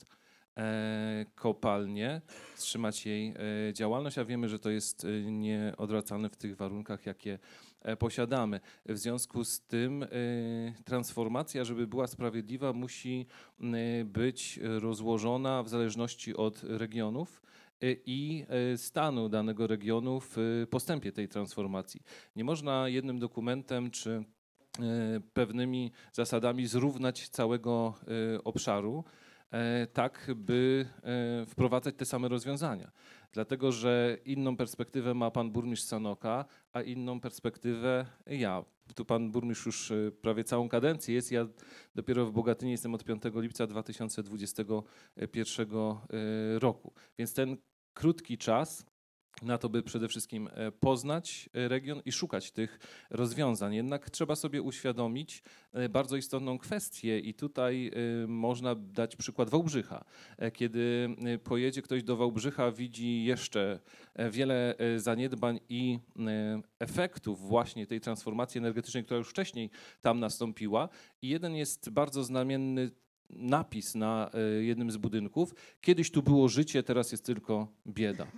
kopalnię, wstrzymać jej działalność, a wiemy, że to jest nieodwracalne w tych warunkach, jakie posiadamy. W związku z tym transformacja, żeby była sprawiedliwa, musi być rozłożona w zależności od regionów i stanu danego regionu w postępie tej transformacji. Nie można jednym dokumentem czy pewnymi zasadami zrównać całego obszaru. tak by wprowadzać te same rozwiązania. Dlatego, że inną perspektywę ma pan burmistrz Sanoka, a inną perspektywę ja. Tu pan burmistrz już prawie całą kadencję jest, ja dopiero w Bogatyni jestem od piątego lipca dwa tysiące dwudziestego pierwszego roku. Więc ten krótki czas na to, by przede wszystkim poznać region i szukać tych rozwiązań. Jednak trzeba sobie uświadomić bardzo istotną kwestię i tutaj można dać przykład Wałbrzycha. Kiedy pojedzie ktoś do Wałbrzycha, widzi jeszcze wiele zaniedbań i efektów właśnie tej transformacji energetycznej, która już wcześniej tam nastąpiła. I jeden jest bardzo znamienny napis na jednym z budynków. Kiedyś tu było życie, teraz jest tylko bieda.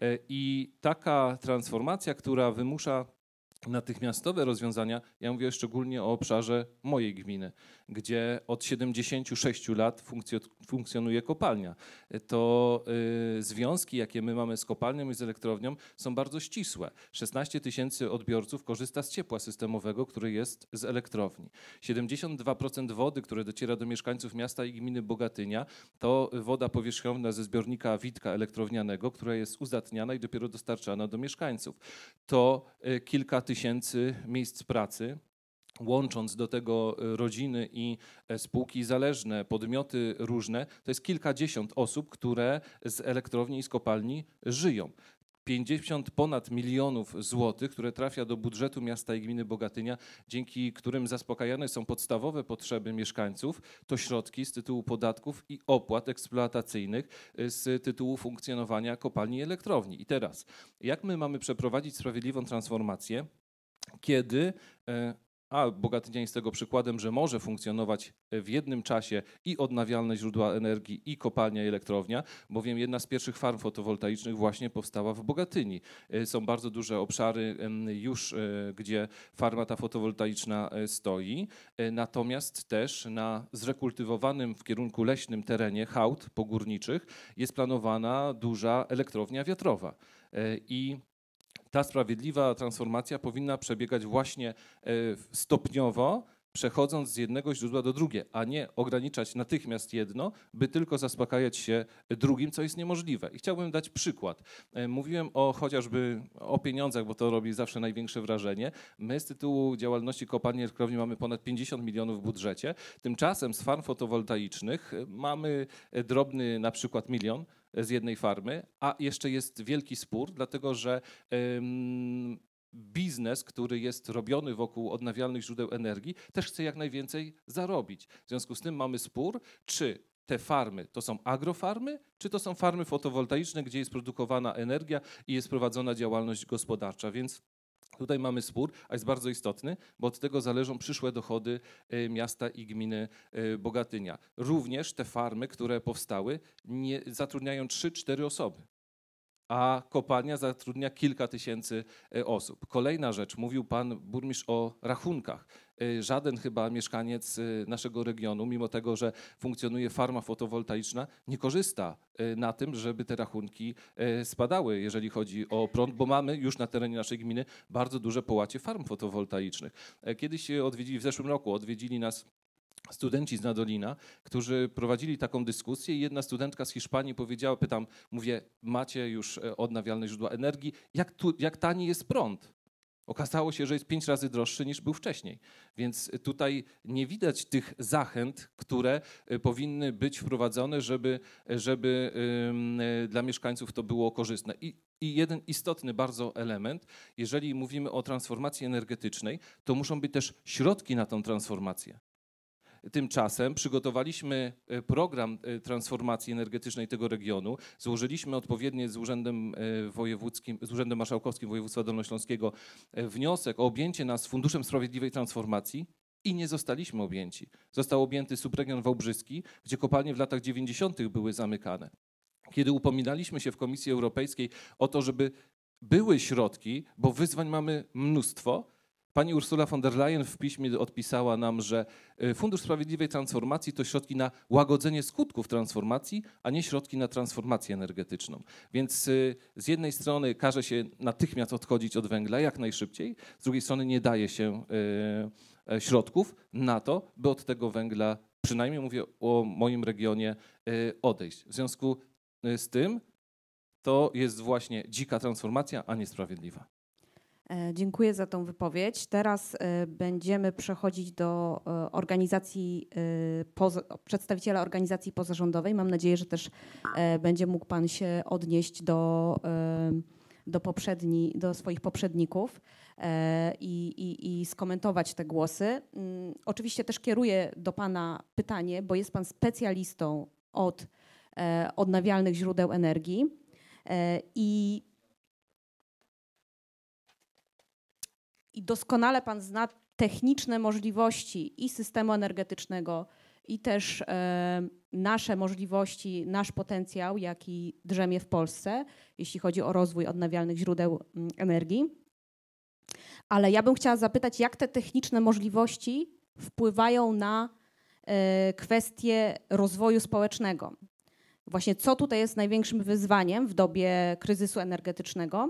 I taka transformacja, która wymusza natychmiastowe rozwiązania, ja mówię szczególnie o obszarze mojej gminy, gdzie od siedemdziesięciu sześciu lat funkcjonuje kopalnia. To y, związki, jakie my mamy z kopalnią i z elektrownią, są bardzo ścisłe. szesnaście tysięcy odbiorców korzysta z ciepła systemowego, który jest z elektrowni. siedemdziesiąt dwa procent wody, które dociera do mieszkańców miasta i gminy Bogatynia, to woda powierzchowna ze zbiornika Witka elektrownianego, która jest uzdatniana i dopiero dostarczana do mieszkańców. To y, kilka tysięcy miejsc pracy, łącząc do tego rodziny i spółki zależne, podmioty różne, to jest kilkadziesiąt osób, które z elektrowni i z kopalni żyją. pięćdziesiąt ponad milionów złotych, które trafia do budżetu miasta i gminy Bogatynia, dzięki którym zaspokajane są podstawowe potrzeby mieszkańców, to środki z tytułu podatków i opłat eksploatacyjnych z tytułu funkcjonowania kopalni i elektrowni. I teraz, jak my mamy przeprowadzić sprawiedliwą transformację, kiedy a Bogatynia jest tego przykładem, że może funkcjonować w jednym czasie i odnawialne źródła energii, i kopalnia, i elektrownia, bowiem jedna z pierwszych farm fotowoltaicznych właśnie powstała w Bogatyni. Są bardzo duże obszary już, gdzie farma ta fotowoltaiczna stoi, natomiast też na zrekultywowanym w kierunku leśnym terenie hałd pogórniczych jest planowana duża elektrownia wiatrowa. I ta sprawiedliwa transformacja powinna przebiegać właśnie stopniowo, przechodząc z jednego źródła do drugiego, a nie ograniczać natychmiast jedno, by tylko zaspokajać się drugim, co jest niemożliwe. I chciałbym dać przykład. Mówiłem o chociażby o pieniądzach, bo to robi zawsze największe wrażenie. My z tytułu działalności kopalni elektrowni mamy ponad pięćdziesiąt milionów w budżecie. Tymczasem z farm fotowoltaicznych mamy drobny na przykład milion z jednej farmy, a jeszcze jest wielki spór, dlatego że ym, biznes, który jest robiony wokół odnawialnych źródeł energii, też chce jak najwięcej zarobić. W związku z tym mamy spór, czy te farmy to są agrofarmy, czy to są farmy fotowoltaiczne, gdzie jest produkowana energia i jest prowadzona działalność gospodarcza. Więc tutaj mamy spór, a jest bardzo istotny, bo od tego zależą przyszłe dochody miasta i gminy Bogatynia. Również te farmy, które powstały, nie zatrudniają trzy cztery osoby, a kopalnia zatrudnia kilka tysięcy osób. Kolejna rzecz, mówił pan burmistrz o rachunkach. Żaden chyba mieszkaniec naszego regionu, mimo tego, że funkcjonuje farma fotowoltaiczna, nie korzysta na tym, żeby te rachunki spadały, jeżeli chodzi o prąd, bo mamy już na terenie naszej gminy bardzo duże połacie farm fotowoltaicznych. Kiedyś odwiedzili, w zeszłym roku odwiedzili nas studenci z Nadolina, którzy prowadzili taką dyskusję i jedna studentka z Hiszpanii powiedziała, pytam, mówię, macie już odnawialne źródła energii, jak, tu, jak tani jest prąd? Okazało się, że jest pięć razy droższy niż był wcześniej. Więc tutaj nie widać tych zachęt, które powinny być wprowadzone, żeby, żeby ym, dla mieszkańców to było korzystne. I, I jeden istotny bardzo element, jeżeli mówimy o transformacji energetycznej, to muszą być też środki na tą transformację. Tymczasem przygotowaliśmy program transformacji energetycznej tego regionu, złożyliśmy odpowiednio z Urzędem Wojewódzkim, z Urzędem Marszałkowskim Województwa Dolnośląskiego wniosek o objęcie nas Funduszem Sprawiedliwej Transformacji i nie zostaliśmy objęci. Został objęty subregion wałbrzyski, gdzie kopalnie w latach dziewięćdziesiątych były zamykane. Kiedy upominaliśmy się w Komisji Europejskiej o to, żeby były środki, bo wyzwań mamy mnóstwo, pani Ursula von der Leyen w piśmie odpisała nam, że Fundusz Sprawiedliwej Transformacji to środki na łagodzenie skutków transformacji, a nie środki na transformację energetyczną. Więc z jednej strony każe się natychmiast odchodzić od węgla jak najszybciej, z drugiej strony nie daje się środków na to, by od tego węgla przynajmniej mówię o moim regionie, odejść. W związku z tym to jest właśnie dzika transformacja, a nie sprawiedliwa. Dziękuję za tą wypowiedź. Teraz będziemy przechodzić do organizacji, przedstawiciela organizacji pozarządowej. Mam nadzieję, że też będzie mógł Pan się odnieść do, do, poprzedni, do swoich poprzedników i, i, i skomentować te głosy. Oczywiście też kieruję do Pana pytanie, bo jest Pan specjalistą od odnawialnych źródeł energii i I doskonale Pan zna techniczne możliwości i systemu energetycznego, i też e, nasze możliwości, nasz potencjał, jaki drzemie w Polsce, jeśli chodzi o rozwój odnawialnych źródeł m, energii. Ale ja bym chciała zapytać, jak te techniczne możliwości wpływają na e, kwestie rozwoju społecznego. Właśnie co tutaj jest największym wyzwaniem w dobie kryzysu energetycznego?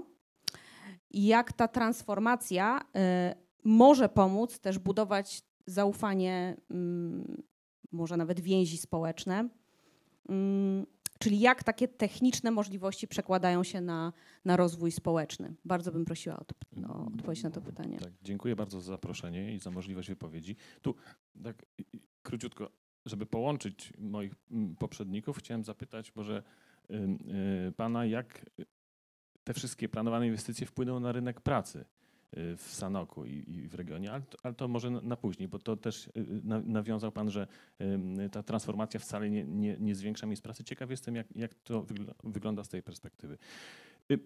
I jak ta transformacja y, może pomóc też budować zaufanie, y, może nawet więzi społeczne, y, czyli jak takie techniczne możliwości przekładają się na, na rozwój społeczny. Bardzo bym prosiła o, to, o odpowiedź na to pytanie. Tak, dziękuję bardzo za zaproszenie i za możliwość wypowiedzi. Tu tak króciutko, żeby połączyć moich poprzedników, chciałem zapytać może y, y, Pana, jak te wszystkie planowane inwestycje wpłyną na rynek pracy w Sanoku i, i w regionie, ale to, ale to może na, na później, bo to też na, nawiązał Pan, że y, ta transformacja wcale nie, nie, nie zwiększa miejsc pracy. Ciekaw jestem, jak, jak to wygl wygląda z tej perspektywy. Y,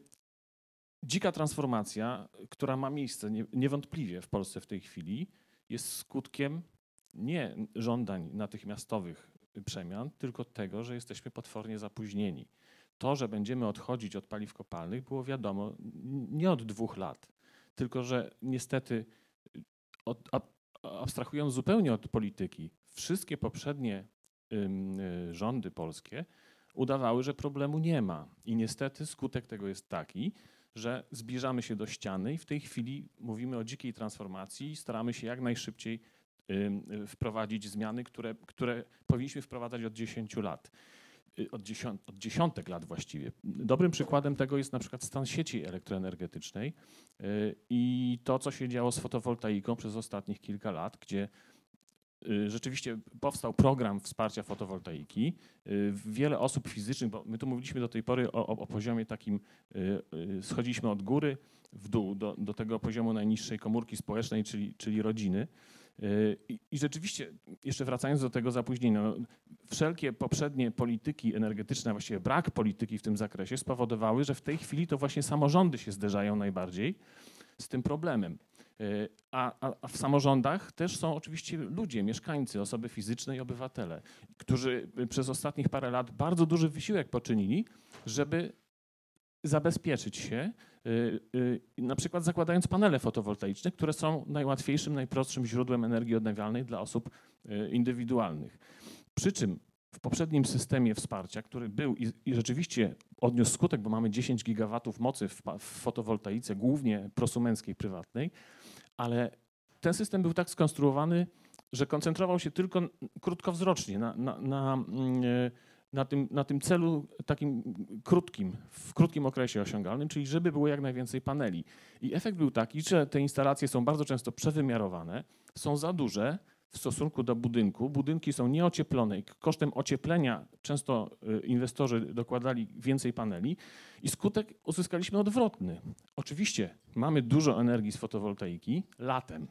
dzika transformacja, która ma miejsce nie, niewątpliwie w Polsce w tej chwili, jest skutkiem nie żądań natychmiastowych przemian, tylko tego, że jesteśmy potwornie zapóźnieni. To, że będziemy odchodzić od paliw kopalnych, było wiadomo nie od dwóch lat, tylko że niestety, od, abstrahując zupełnie od polityki, wszystkie poprzednie ym, y, rządy polskie udawały, że problemu nie ma. I niestety skutek tego jest taki, że zbliżamy się do ściany i w tej chwili mówimy o dzikiej transformacji i staramy się jak najszybciej ym, y, wprowadzić zmiany, które, które powinniśmy wprowadzać od dziesięciu lat. Od, dziesiąt, od dziesiątek lat właściwie. Dobrym przykładem tego jest na przykład stan sieci elektroenergetycznej yy, i to, co się działo z fotowoltaiką przez ostatnich kilka lat, gdzie yy, rzeczywiście powstał program wsparcia fotowoltaiki. Yy, wiele osób fizycznych, bo my tu mówiliśmy do tej pory o, o, o poziomie takim, yy, yy, schodziliśmy od góry w dół do, do tego poziomu najniższej komórki społecznej, czyli, czyli rodziny. I, I rzeczywiście, jeszcze wracając do tego zapóźnienia, no, wszelkie poprzednie polityki energetyczne, właściwie brak polityki w tym zakresie spowodowały, że w tej chwili to właśnie samorządy się zderzają najbardziej z tym problemem. A, a, a w samorządach też są oczywiście ludzie, mieszkańcy, osoby fizyczne i obywatele, którzy przez ostatnich parę lat bardzo duży wysiłek poczynili, żeby zabezpieczyć się, na przykład zakładając panele fotowoltaiczne, które są najłatwiejszym, najprostszym źródłem energii odnawialnej dla osób indywidualnych. Przy czym w poprzednim systemie wsparcia, który był i, i rzeczywiście odniósł skutek, bo mamy dziesięć gigawatów mocy w, w fotowoltaice, głównie prosumenckiej, prywatnej, ale ten system był tak skonstruowany, że koncentrował się tylko krótkowzrocznie na, na, na Na tym, na tym celu takim krótkim, w krótkim okresie osiągalnym, czyli żeby było jak najwięcej paneli. I efekt był taki, że te instalacje są bardzo często przewymiarowane, są za duże w stosunku do budynku. Budynki są nieocieplone i kosztem ocieplenia często inwestorzy dokładali więcej paneli i skutek uzyskaliśmy odwrotny. Oczywiście mamy dużo energii z fotowoltaiki latem,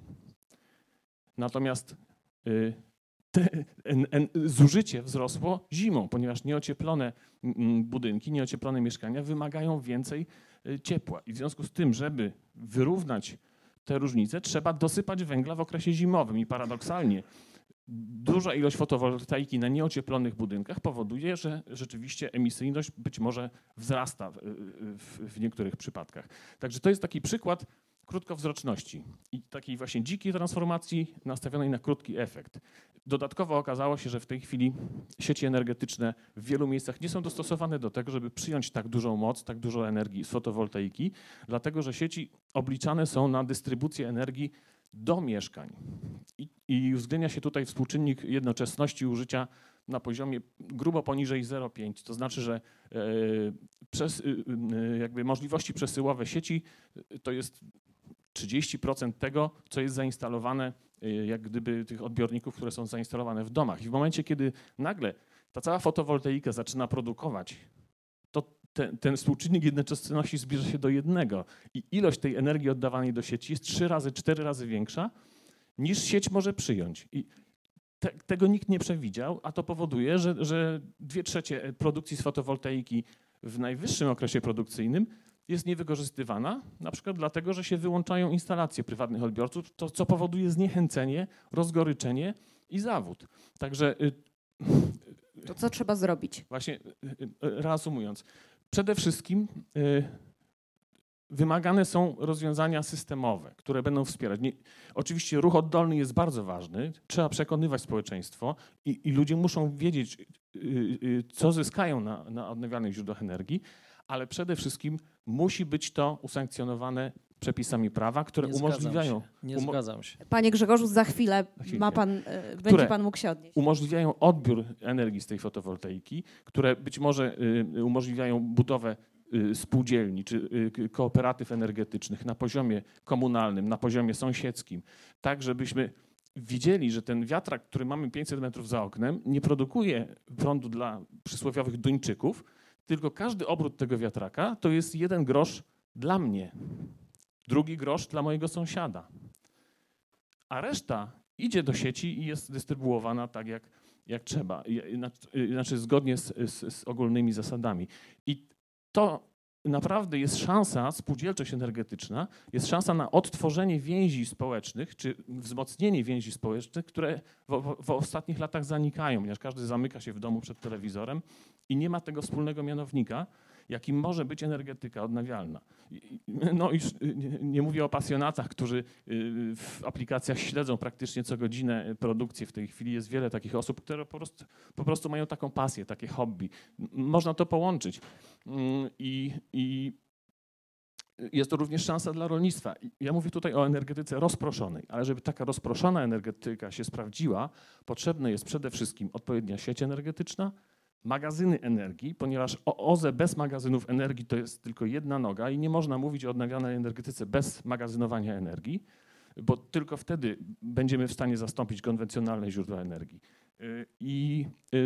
natomiast y, Te, en, en, zużycie wzrosło zimą, ponieważ nieocieplone budynki, nieocieplone mieszkania wymagają więcej ciepła. I w związku z tym, żeby wyrównać te różnice, trzeba dosypać węgla w okresie zimowym. I paradoksalnie duża ilość fotowoltaiki na nieocieplonych budynkach powoduje, że rzeczywiście emisyjność być może wzrasta w, w, w niektórych przypadkach. Także to jest taki przykład krótkowzroczności i takiej właśnie dzikiej transformacji nastawionej na krótki efekt. Dodatkowo okazało się, że w tej chwili sieci energetyczne w wielu miejscach nie są dostosowane do tego, żeby przyjąć tak dużą moc, tak dużo energii z fotowoltaiki, dlatego że sieci obliczane są na dystrybucję energii do mieszkań. I, i uwzględnia się tutaj współczynnik jednoczesności użycia na poziomie grubo poniżej zero przecinek pięć. To znaczy, że e, przez, e, jakby możliwości przesyłowe sieci to jest trzydzieści procent tego, co jest zainstalowane, e, jak gdyby tych odbiorników, które są zainstalowane w domach. I w momencie, kiedy nagle ta cała fotowoltaika zaczyna produkować, to ten, ten współczynnik jednoczesności zbliża się do jednego i ilość tej energii oddawanej do sieci jest trzy razy, cztery razy większa, niż sieć może przyjąć. I te, tego nikt nie przewidział, a to powoduje, że, że dwie trzecie produkcji z fotowoltaiki w najwyższym okresie produkcyjnym jest niewykorzystywana, na przykład dlatego, że się wyłączają instalacje prywatnych odbiorców, to co powoduje zniechęcenie, rozgoryczenie i zawód. Także to co trzeba zrobić? Właśnie reasumując, przede wszystkim wymagane są rozwiązania systemowe, które będą wspierać. Nie, oczywiście ruch oddolny jest bardzo ważny, trzeba przekonywać społeczeństwo i, i ludzie muszą wiedzieć, co zyskają na, na odnawialnych źródłach energii, ale przede wszystkim musi być to usankcjonowane przepisami prawa, które Nie umożliwiają... Zgadzam się. Nie umo- zgadzam się. Panie Grzegorzu, za chwilę ma pan, y, będzie pan mógł się odnieść. Umożliwiają odbiór energii z tej fotowoltaiki, które być może y, umożliwiają budowę y, spółdzielni czy y, kooperatyw energetycznych na poziomie komunalnym, na poziomie sąsiedzkim, tak żebyśmy widzieli, że ten wiatrak, który mamy pięćset metrów za oknem, nie produkuje prądu dla przysłowiowych Duńczyków, tylko każdy obrót tego wiatraka to jest jeden grosz dla mnie, drugi grosz dla mojego sąsiada. A reszta idzie do sieci i jest dystrybuowana tak, jak, jak trzeba, znaczy zgodnie z, z, z ogólnymi zasadami. I to naprawdę jest szansa, spółdzielczość energetyczna, jest szansa na odtworzenie więzi społecznych, czy wzmocnienie więzi społecznych, które w, w, w ostatnich latach zanikają, ponieważ każdy zamyka się w domu przed telewizorem i nie ma tego wspólnego mianownika, jakim może być energetyka odnawialna. No i nie, nie mówię o pasjonatach, którzy w aplikacjach śledzą praktycznie co godzinę produkcję. W tej chwili jest wiele takich osób, które po prostu, po prostu mają taką pasję, takie hobby. Można to połączyć. I, i jest to również szansa dla rolnictwa. Ja mówię tutaj o energetyce rozproszonej, ale żeby taka rozproszona energetyka się sprawdziła, potrzebna jest przede wszystkim odpowiednia sieć energetyczna, magazyny energii, ponieważ O Z E bez magazynów energii to jest tylko jedna noga i nie można mówić o odnawialnej energetyce bez magazynowania energii, bo tylko wtedy będziemy w stanie zastąpić konwencjonalne źródła energii. I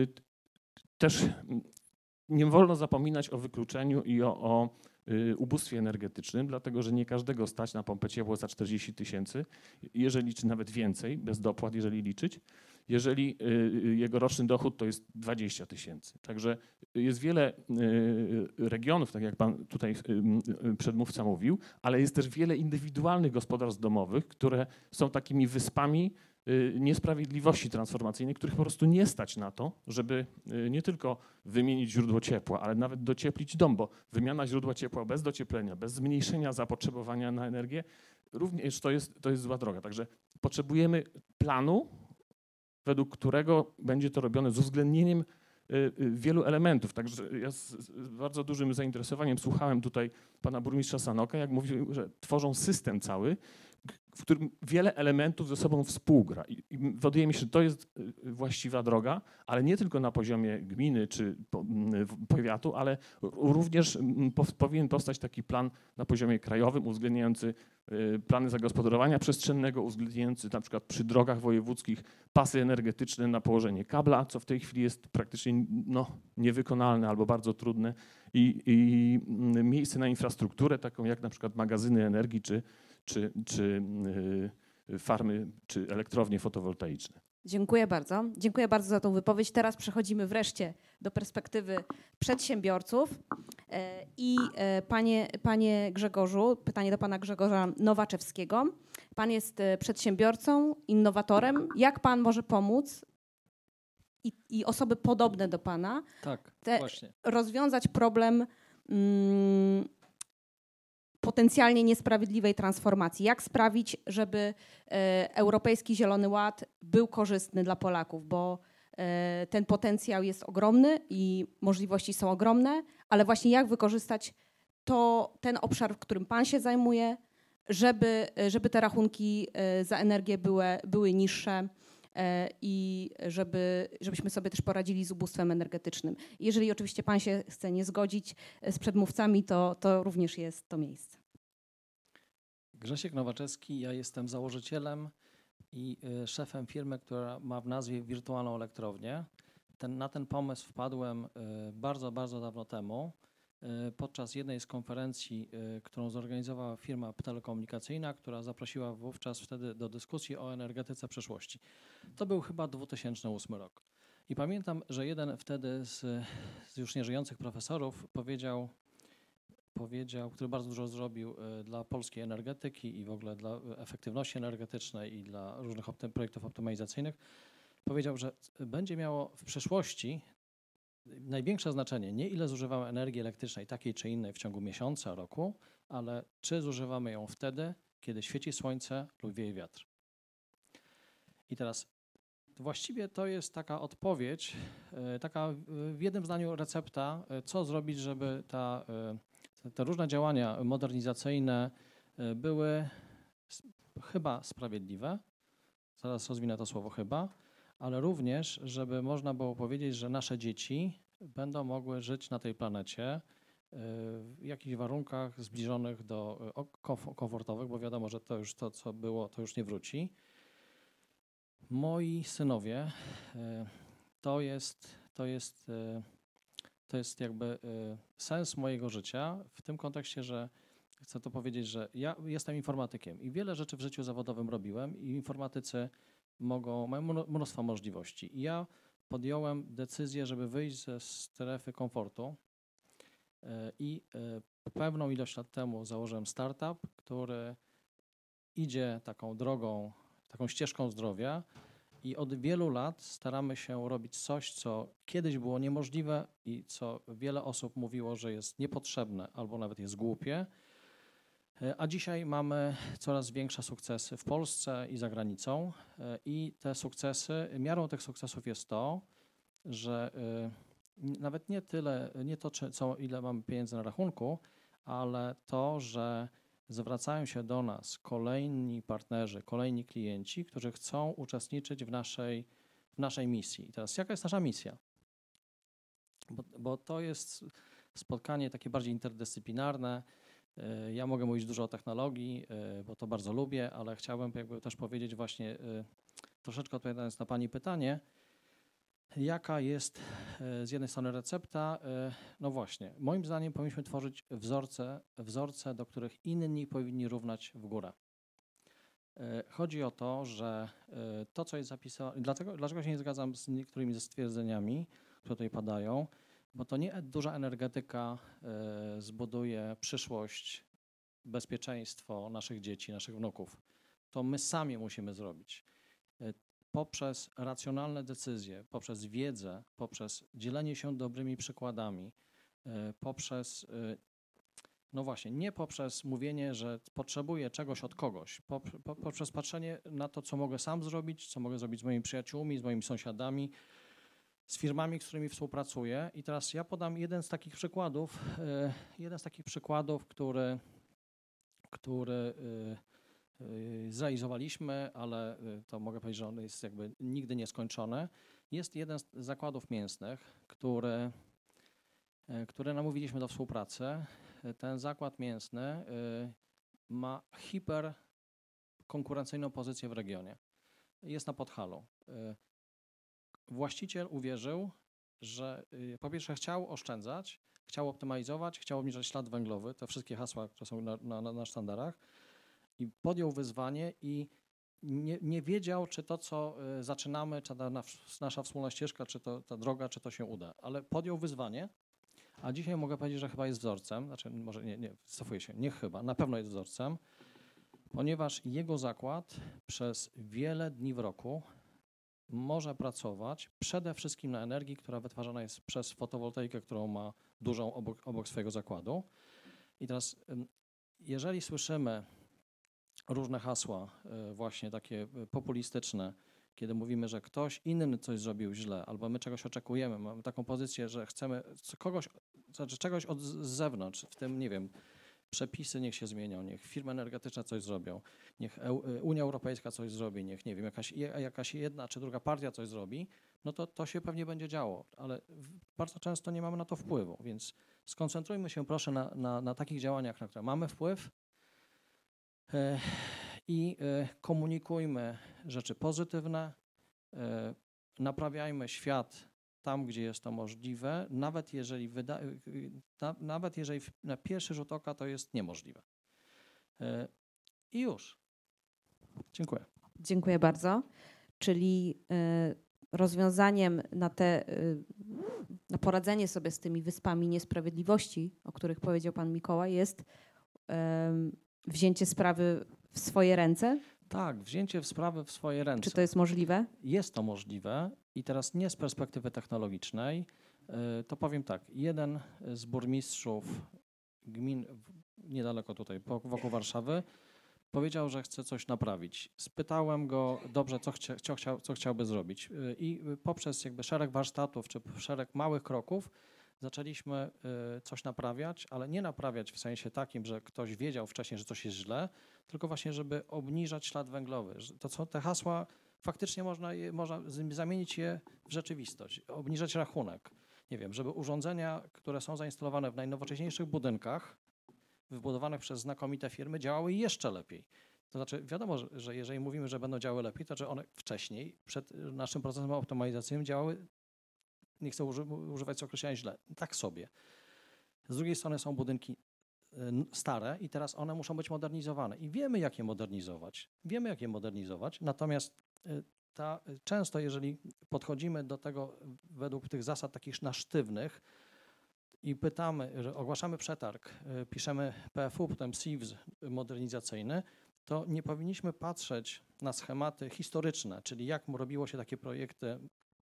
też nie wolno zapominać o wykluczeniu i o, o ubóstwie energetycznym, dlatego że nie każdego stać na pompę ciepła za czterdzieści tysięcy, jeżeli czy nawet więcej, bez dopłat, jeżeli liczyć. Jeżeli jego roczny dochód to jest dwadzieścia tysięcy. Także jest wiele regionów, tak jak pan tutaj przedmówca mówił, ale jest też wiele indywidualnych gospodarstw domowych, które są takimi wyspami niesprawiedliwości transformacyjnej, których po prostu nie stać na to, żeby nie tylko wymienić źródło ciepła, ale nawet docieplić dom, bo wymiana źródła ciepła bez docieplenia, bez zmniejszenia zapotrzebowania na energię, również to jest, to jest zła droga. Także potrzebujemy planu, według którego będzie to robione z uwzględnieniem wielu elementów. Także ja z bardzo dużym zainteresowaniem słuchałem tutaj pana burmistrza Sanoka, jak mówił, że tworzą system cały, w którym wiele elementów ze sobą współgra. I, i wydaje mi się, że to jest właściwa droga, ale nie tylko na poziomie gminy czy po, powiatu, ale również po, powinien powstać taki plan na poziomie krajowym, uwzględniający plany zagospodarowania przestrzennego, uwzględniający na przykład przy drogach wojewódzkich pasy energetyczne na położenie kabla, co w tej chwili jest praktycznie no, niewykonalne albo bardzo trudne i, i miejsce na infrastrukturę, taką jak na przykład magazyny energii czy czy, czy y, farmy, czy elektrownie fotowoltaiczne. Dziękuję bardzo. Dziękuję bardzo za tą wypowiedź. Teraz przechodzimy wreszcie do perspektywy przedsiębiorców. E, I e, panie, panie Grzegorzu, pytanie do pana Grzegorza Nowaczewskiego. Pan jest przedsiębiorcą, innowatorem. Jak pan może pomóc i, i osoby podobne do pana tak, te, właśnie. rozwiązać problem mm, potencjalnie niesprawiedliwej transformacji? Jak sprawić, żeby e, Europejski Zielony Ład był korzystny dla Polaków, bo e, ten potencjał jest ogromny i możliwości są ogromne, ale właśnie jak wykorzystać to, ten obszar, w którym pan się zajmuje, żeby, żeby te rachunki za energię były, były niższe i żeby, żebyśmy sobie też poradzili z ubóstwem energetycznym. Jeżeli oczywiście pan się chce nie zgodzić z przedmówcami, to, to również jest to miejsce. Grzesiek Nowaczewski, ja jestem założycielem i szefem firmy, która ma w nazwie Wirtualną Elektrownię. Ten, na ten pomysł wpadłem bardzo, bardzo dawno temu podczas jednej z konferencji, którą zorganizowała firma telekomunikacyjna, która zaprosiła wówczas wtedy do dyskusji o energetyce przyszłości. To był chyba dwa tysiące ósmy rok. I pamiętam, że jeden wtedy z, z już nieżyjących profesorów powiedział, powiedział, który bardzo dużo zrobił dla polskiej energetyki i w ogóle dla efektywności energetycznej i dla różnych opty- projektów optymalizacyjnych, powiedział, że będzie miało w przyszłości największe znaczenie nie ile zużywamy energii elektrycznej takiej czy innej w ciągu miesiąca, roku, ale czy zużywamy ją wtedy, kiedy świeci słońce lub wieje wiatr. I teraz właściwie to jest taka odpowiedź, taka w jednym zdaniu recepta, co zrobić, żeby ta, te różne działania modernizacyjne były chyba sprawiedliwe. Zaraz rozwinę to słowo chyba. Ale również, żeby można było powiedzieć, że nasze dzieci będą mogły żyć na tej planecie w jakichś warunkach zbliżonych do komfortowych, bo wiadomo, że to już to, co było, to już nie wróci. Moi synowie, to jest, to jest, to jest jakby sens mojego życia w tym kontekście, że chcę to powiedzieć, że ja jestem informatykiem i wiele rzeczy w życiu zawodowym robiłem i informatycy mogą, mają mnóstwo możliwości. I ja podjąłem decyzję, żeby wyjść ze strefy komfortu i pewną ilość lat temu założyłem startup, który idzie taką drogą, taką ścieżką zdrowia i od wielu lat staramy się robić coś, co kiedyś było niemożliwe i co wiele osób mówiło, że jest niepotrzebne albo nawet jest głupie. A dzisiaj mamy coraz większe sukcesy w Polsce i za granicą i te sukcesy, miarą tych sukcesów jest to, że nawet nie tyle, nie to, czy, co, ile mamy pieniędzy na rachunku, ale to, że zwracają się do nas kolejni partnerzy, kolejni klienci, którzy chcą uczestniczyć w naszej, w naszej misji. I teraz jaka jest nasza misja? Bo, bo to jest spotkanie takie bardziej interdyscyplinarne. Ja mogę mówić dużo o technologii, bo to bardzo lubię, ale chciałbym jakby też powiedzieć właśnie, troszeczkę odpowiadając na Pani pytanie, jaka jest z jednej strony recepta? No właśnie, moim zdaniem powinniśmy tworzyć wzorce, wzorce, do których inni powinni równać w górę. Chodzi o to, że to, co jest zapisane, dlatego, dlaczego się nie zgadzam z niektórymi ze stwierdzeniami, które tutaj padają, bo to nie duża energetyka y, zbuduje przyszłość, bezpieczeństwo naszych dzieci, naszych wnuków. To my sami musimy zrobić. Y, poprzez racjonalne decyzje, poprzez wiedzę, poprzez dzielenie się dobrymi przykładami, y, poprzez, y, no właśnie, nie poprzez mówienie, że potrzebuję czegoś od kogoś, pop, po, poprzez patrzenie na to, co mogę sam zrobić, co mogę zrobić z moimi przyjaciółmi, z moimi sąsiadami, z firmami, z którymi współpracuję. I teraz ja podam jeden z takich przykładów, jeden z takich przykładów, który, który zrealizowaliśmy, ale to mogę powiedzieć, że on jest jakby nigdy nieskończony. Jest jeden z zakładów mięsnych, który, który namówiliśmy do współpracy. Ten zakład mięsny ma hiperkonkurencyjną pozycję w regionie. Jest na Podhalu. Właściciel uwierzył, że po pierwsze chciał oszczędzać, chciał optymalizować, chciał obniżać ślad węglowy, te wszystkie hasła, które są na, na, na sztandarach, i podjął wyzwanie i nie, nie wiedział, czy to, co zaczynamy, czy ta nasza wspólna ścieżka, czy to, ta droga, czy to się uda, ale podjął wyzwanie, a dzisiaj mogę powiedzieć, że chyba jest wzorcem, znaczy może nie, nie, cofuję się, nie chyba, na pewno jest wzorcem, ponieważ jego zakład przez wiele dni w roku może pracować przede wszystkim na energii, która wytwarzana jest przez fotowoltaikę, którą ma dużą obok, obok swojego zakładu. I teraz, jeżeli słyszymy różne hasła, właśnie takie populistyczne, kiedy mówimy, że ktoś inny coś zrobił źle, albo my czegoś oczekujemy, mamy taką pozycję, że chcemy kogoś, znaczy czegoś od z zewnątrz, w tym, nie wiem, przepisy niech się zmienią, niech firmy energetyczne coś zrobią, niech Eu- Unia Europejska coś zrobi, niech nie wiem, jakaś, je- jakaś jedna czy druga partia coś zrobi, no to to się pewnie będzie działo, ale w- bardzo często nie mamy na to wpływu, więc skoncentrujmy się proszę na, na, na takich działaniach, na które mamy wpływ e, i e, komunikujmy rzeczy pozytywne, e, naprawiajmy świat tam, gdzie jest to możliwe, nawet jeżeli, wyda- na, nawet jeżeli w- na pierwszy rzut oka to jest niemożliwe. E, I już. Dziękuję. Dziękuję bardzo. Czyli y, rozwiązaniem na te, y, na poradzenie sobie z tymi wyspami niesprawiedliwości, o których powiedział pan Mikołaj, jest y, wzięcie sprawy w swoje ręce? Tak, wzięcie w sprawy w swoje ręce. Czy to jest możliwe? Jest to możliwe i teraz nie z perspektywy technologicznej. y, To powiem tak, jeden z burmistrzów gmin w- niedaleko tutaj, po- wokół Warszawy, powiedział, że chce coś naprawić. Spytałem go, dobrze, co, chcia, co, chciał, co chciałby zrobić. Y, I poprzez jakby szereg warsztatów czy szereg małych kroków zaczęliśmy y, coś naprawiać, ale nie naprawiać w sensie takim, że ktoś wiedział wcześniej, że coś jest źle, tylko właśnie, żeby obniżać ślad węglowy. Że To co te hasła, faktycznie można, je, można z- zamienić je w rzeczywistość, obniżać rachunek. Nie wiem, żeby urządzenia, które są zainstalowane w najnowocześniejszych budynkach, wybudowanych przez znakomite firmy, działały jeszcze lepiej. To znaczy, wiadomo, że- że jeżeli mówimy, że będą działały lepiej, to znaczy one wcześniej, przed y, naszym procesem optymalizacyjnym działały, nie chcę uży, używać określenia źle, tak sobie. Z drugiej strony są budynki y, n- stare i teraz one muszą być modernizowane. I wiemy, jak je modernizować. Wiemy, jak je modernizować, natomiast y, ta, y, często, jeżeli podchodzimy do tego według tych zasad takich na sztywnych, i pytamy, że ogłaszamy przetarg, y, piszemy P F U, potem S I W S modernizacyjny, to nie powinniśmy patrzeć na schematy historyczne, czyli jak robiło się takie projekty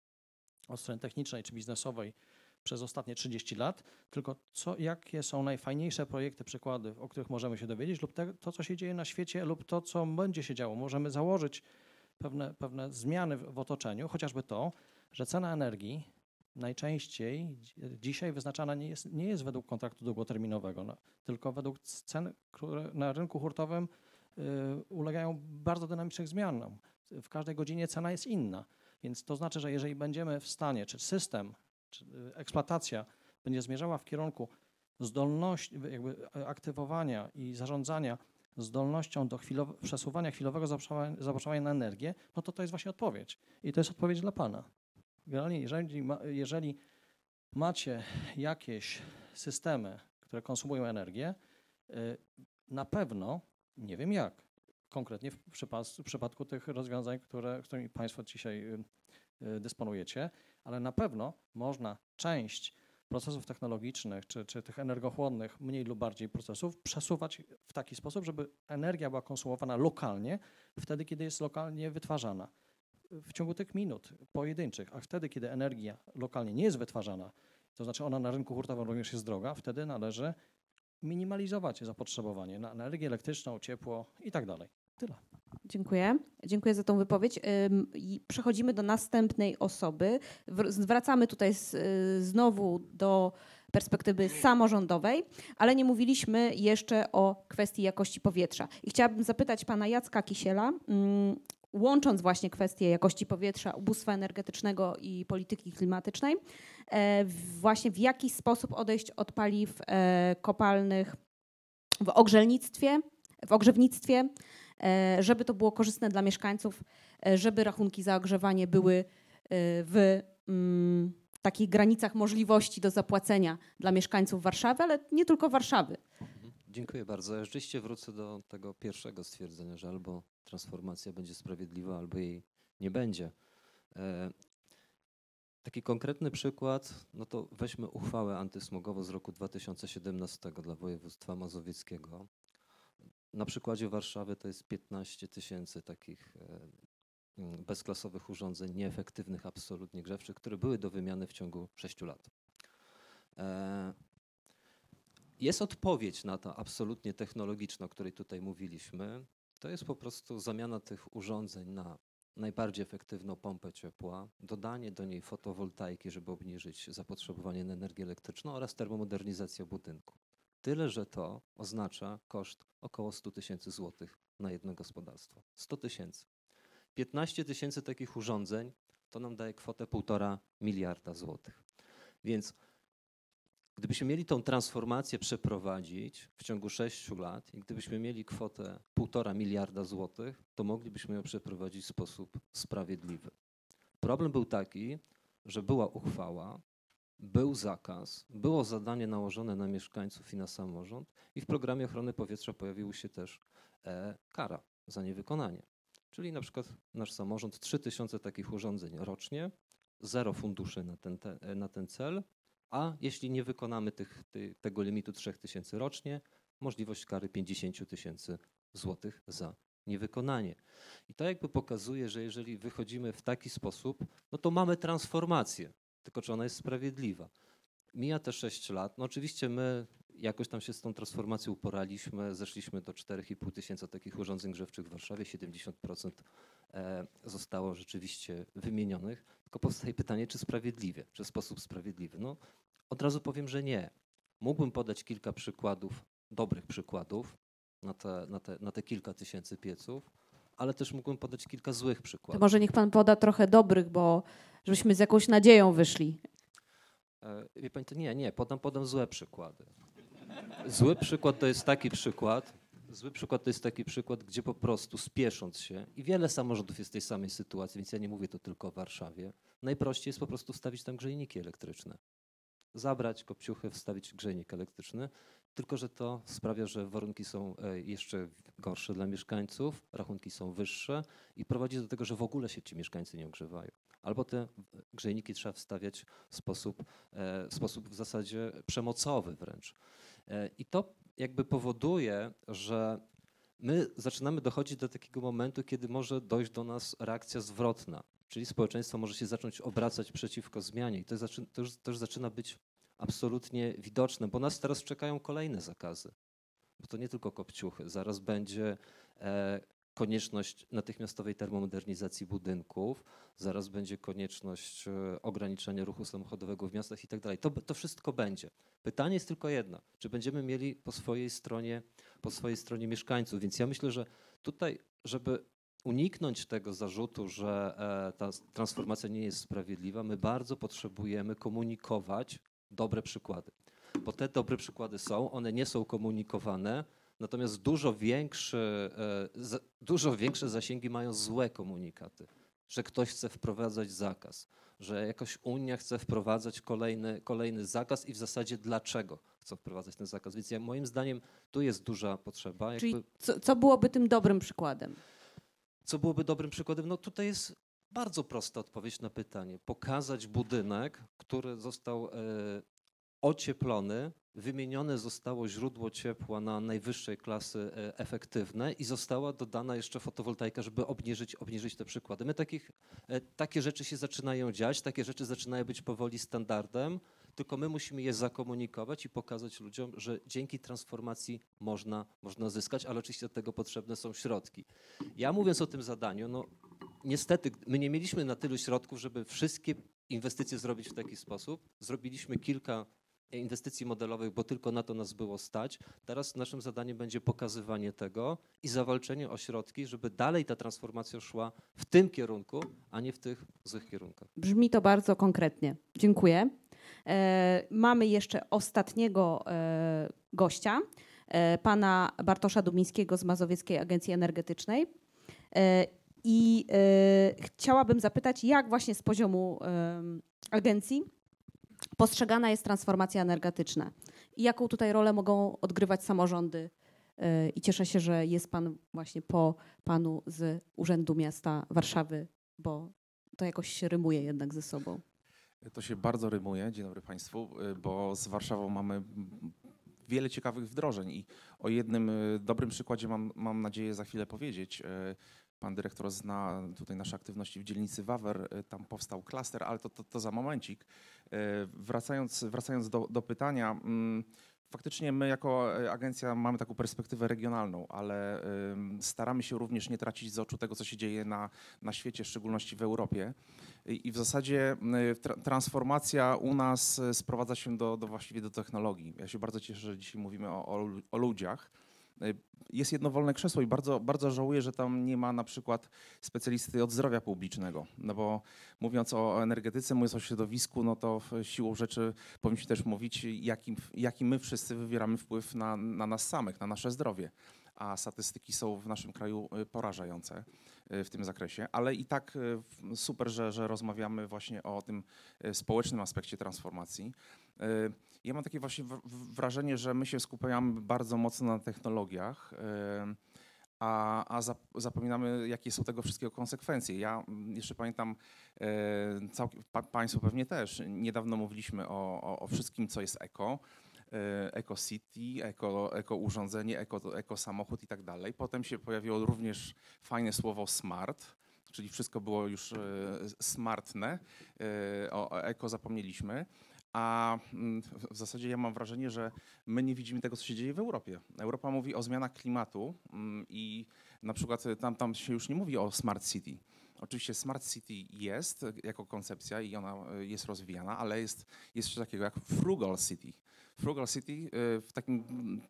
od strony technicznej czy biznesowej przez ostatnie trzydzieści lat, tylko co, jakie są najfajniejsze projekty, przykłady, o których możemy się dowiedzieć, lub te, to, co się dzieje na świecie, lub to, co będzie się działo. Możemy założyć pewne, pewne zmiany w, w otoczeniu, chociażby to, że cena energii najczęściej dzi- dzisiaj wyznaczana nie jest, nie jest według kontraktu długoterminowego, no, tylko według cen, które na rynku hurtowym y, ulegają bardzo dynamicznym zmianom. W każdej godzinie cena jest inna, więc to znaczy, że jeżeli będziemy w stanie, czy system, czy y, eksploatacja będzie zmierzała w kierunku zdolności, jakby aktywowania i zarządzania zdolnością do chwilow- przesuwania chwilowego zapotrzebowania zapotrzebowania na energię, no to to jest właśnie odpowiedź. I to jest odpowiedź dla Pana. Generalnie, jeżeli, ma, jeżeli macie jakieś systemy, które konsumują energię, y, na pewno, nie wiem jak, konkretnie w, przypas, w przypadku tych rozwiązań, które, którymi Państwo dzisiaj y, y, dysponujecie, ale na pewno można część procesów technologicznych czy, czy tych energochłonnych, mniej lub bardziej procesów, przesuwać w taki sposób, żeby energia była konsumowana lokalnie, wtedy, kiedy jest lokalnie wytwarzana. W ciągu tych minut pojedynczych, a wtedy, kiedy energia lokalnie nie jest wytwarzana, to znaczy ona na rynku hurtowym również jest droga, wtedy należy minimalizować zapotrzebowanie na energię elektryczną, ciepło i tak dalej. Tyle. Dziękuję. Dziękuję za tą wypowiedź. Ym, I przechodzimy do następnej osoby. Wr- Zwracamy tutaj z, y, znowu do perspektywy samorządowej, ale nie mówiliśmy jeszcze o kwestii jakości powietrza. I chciałabym zapytać pana Jacka Kisiela, ym, łącząc właśnie kwestię jakości powietrza, ubóstwa energetycznego i polityki klimatycznej, e, właśnie w jaki sposób odejść od paliw e, kopalnych w ogrzelnictwie, w ogrzewnictwie, e, żeby to było korzystne dla mieszkańców, e, żeby rachunki za ogrzewanie były e, w mm, takich granicach możliwości do zapłacenia dla mieszkańców Warszawy, ale nie tylko Warszawy. Dziękuję bardzo. Ja rzeczywiście wrócę do tego pierwszego stwierdzenia, że albo transformacja będzie sprawiedliwa, albo jej nie będzie. E, taki konkretny przykład, no to weźmy uchwałę antysmogową z roku dwa tysiące siedemnastego dla województwa mazowieckiego. Na przykładzie Warszawy to jest piętnaście tysięcy takich e, bezklasowych urządzeń, nieefektywnych absolutnie grzewczych, które były do wymiany w ciągu sześciu lat. E, Jest odpowiedź na to absolutnie technologiczna, o której tutaj mówiliśmy. To jest po prostu zamiana tych urządzeń na najbardziej efektywną pompę ciepła, dodanie do niej fotowoltaiki, żeby obniżyć zapotrzebowanie na energię elektryczną oraz termomodernizacja budynku. Tyle, że to oznacza koszt około sto tysięcy złotych na jedno gospodarstwo. sto tysięcy. piętnaście tysięcy takich urządzeń to nam daje kwotę półtora miliarda złotych. Więc gdybyśmy mieli tą transformację przeprowadzić w ciągu sześciu lat i gdybyśmy mieli kwotę półtora miliarda złotych, to moglibyśmy ją przeprowadzić w sposób sprawiedliwy. Problem był taki, że była uchwała, był zakaz, było zadanie nałożone na mieszkańców i na samorząd i w programie ochrony powietrza pojawiła się też e, kara za niewykonanie. Czyli na przykład nasz samorząd trzy tysiące takich urządzeń rocznie, zero funduszy na ten, te, na ten cel, a jeśli nie wykonamy tych, ty, tego limitu trzy tysiące rocznie, możliwość kary pięćdziesiąt tysięcy złotych za niewykonanie. I to jakby pokazuje, że jeżeli wychodzimy w taki sposób, no to mamy transformację, tylko czy ona jest sprawiedliwa. Mija te sześć lat, no oczywiście my jakoś tam się z tą transformacją uporaliśmy, zeszliśmy do czterech i pół tysiąca takich urządzeń grzewczych w Warszawie, siedemdziesiąt procent zostało rzeczywiście wymienionych, tylko powstaje pytanie, czy sprawiedliwie, czy w sposób sprawiedliwy. No, od razu powiem, że nie. Mógłbym podać kilka przykładów, dobrych przykładów na te, na te, na te kilka tysięcy pieców, ale też mógłbym podać kilka złych To przykładów. może niech pan poda trochę dobrych, bo żebyśmy z jakąś nadzieją wyszli. E, Wie pani, to nie, nie, podam, podam złe przykłady. Zły przykład to jest taki przykład, zły przykład to jest taki przykład, gdzie po prostu spiesząc się, i wiele samorządów jest w tej samej sytuacji, więc ja nie mówię to tylko o Warszawie, najprościej jest po prostu wstawić tam grzejniki elektryczne. Zabrać kopciuchy, wstawić grzejnik elektryczny, tylko że to sprawia, że warunki są jeszcze gorsze dla mieszkańców, rachunki są wyższe i prowadzi do tego, że w ogóle się ci mieszkańcy nie ogrzewają. Albo te grzejniki trzeba wstawiać w sposób, w sposób w zasadzie przemocowy wręcz. I to jakby powoduje, że my zaczynamy dochodzić do takiego momentu, kiedy może dojść do nas reakcja zwrotna, czyli społeczeństwo może się zacząć obracać przeciwko zmianie i to, zaczy, to, już, to już zaczyna być absolutnie widoczne, bo nas teraz czekają kolejne zakazy, bo to nie tylko kopciuchy, zaraz będzie e, konieczność natychmiastowej termomodernizacji budynków, zaraz będzie konieczność e, ograniczenia ruchu samochodowego w miastach i tak dalej. To, to wszystko będzie. Pytanie jest tylko jedno, czy będziemy mieli po swojej stronie, po swojej stronie mieszkańców, więc ja myślę, że tutaj, żeby uniknąć tego zarzutu, że e, ta transformacja nie jest sprawiedliwa, my bardzo potrzebujemy komunikować dobre przykłady. Bo te dobre przykłady są, one nie są komunikowane, natomiast dużo większe, e, za, dużo większe zasięgi mają złe komunikaty. Że ktoś chce wprowadzać zakaz, że jakaś Unia chce wprowadzać kolejny, kolejny zakaz i w zasadzie dlaczego chcą wprowadzać ten zakaz. Więc ja, moim zdaniem tu jest duża potrzeba. Jakby, Czyli co, co byłoby tym dobrym przykładem? Co byłoby dobrym przykładem? No tutaj jest bardzo prosta odpowiedź na pytanie. Pokazać budynek, który został e, ocieplony, wymienione zostało źródło ciepła na najwyższej klasy e, efektywne i została dodana jeszcze fotowoltaika, żeby obniżyć, obniżyć te przykłady. My takich, e, takie rzeczy się zaczynają dziać, takie rzeczy zaczynają być powoli standardem, tylko my musimy je zakomunikować i pokazać ludziom, że dzięki transformacji można, można zyskać, ale oczywiście do tego potrzebne są środki. Ja mówiąc o tym zadaniu, no niestety my nie mieliśmy na tylu środków, żeby wszystkie inwestycje zrobić w taki sposób. Zrobiliśmy kilka inwestycji modelowych, bo tylko na to nas było stać. Teraz naszym zadaniem będzie pokazywanie tego i zawalczenie o środki, żeby dalej ta transformacja szła w tym kierunku, a nie w tych złych kierunkach. Brzmi to bardzo konkretnie. Dziękuję. E, mamy jeszcze ostatniego e, gościa, e, pana Bartosza Dubińskiego z Mazowieckiej Agencji Energetycznej. E, I e, chciałabym zapytać, jak właśnie z poziomu e, agencji postrzegana jest transformacja energetyczna i jaką tutaj rolę mogą odgrywać samorządy. E, I cieszę się, że jest pan właśnie po panu z Urzędu Miasta Warszawy, bo to jakoś się rymuje jednak ze sobą. To się bardzo rymuje, dzień dobry Państwu, bo z Warszawą mamy wiele ciekawych wdrożeń i o jednym dobrym przykładzie mam, mam nadzieję za chwilę powiedzieć. pan dyrektor zna tutaj nasze aktywności w dzielnicy Wawer, tam powstał klaster, ale to, to, to za momencik. Wracając, wracając do, do pytania, faktycznie my jako agencja mamy taką perspektywę regionalną, ale staramy się również nie tracić z oczu tego, co się dzieje na, na świecie, w szczególności w Europie. I w zasadzie tra- transformacja u nas sprowadza się do, do właściwie do technologii. Ja się bardzo cieszę, że dzisiaj mówimy o, o, o ludziach. Jest jedno wolne krzesło i bardzo, bardzo żałuję, że tam nie ma na przykład specjalisty od zdrowia publicznego, no bo mówiąc o energetyce, mówiąc o środowisku, no to siłą rzeczy powinniśmy też mówić, jaki, jaki my wszyscy wywieramy wpływ na, na nas samych, na nasze zdrowie, a statystyki są w naszym kraju porażające w tym zakresie, ale i tak super, że, że rozmawiamy właśnie o tym społecznym aspekcie transformacji. Ja mam takie właśnie wrażenie, że my się skupiamy bardzo mocno na technologiach, a, a zapominamy, jakie są tego wszystkiego konsekwencje. Ja jeszcze pamiętam, całkiem, pa, Państwo pewnie też, niedawno mówiliśmy o, o, o wszystkim, co jest eko, Eco City, eko, eko urządzenie, eko, eko samochód i tak dalej. Potem się pojawiło również fajne słowo smart, czyli wszystko było już smartne, o eko zapomnieliśmy. A w zasadzie ja mam wrażenie, że my nie widzimy tego, co się dzieje w Europie. Europa mówi o zmianach klimatu i na przykład tam, tam się już nie mówi o smart city. Oczywiście smart city jest jako koncepcja i ona jest rozwijana, ale jest, jest coś takiego jak frugal city. Frugal city w takim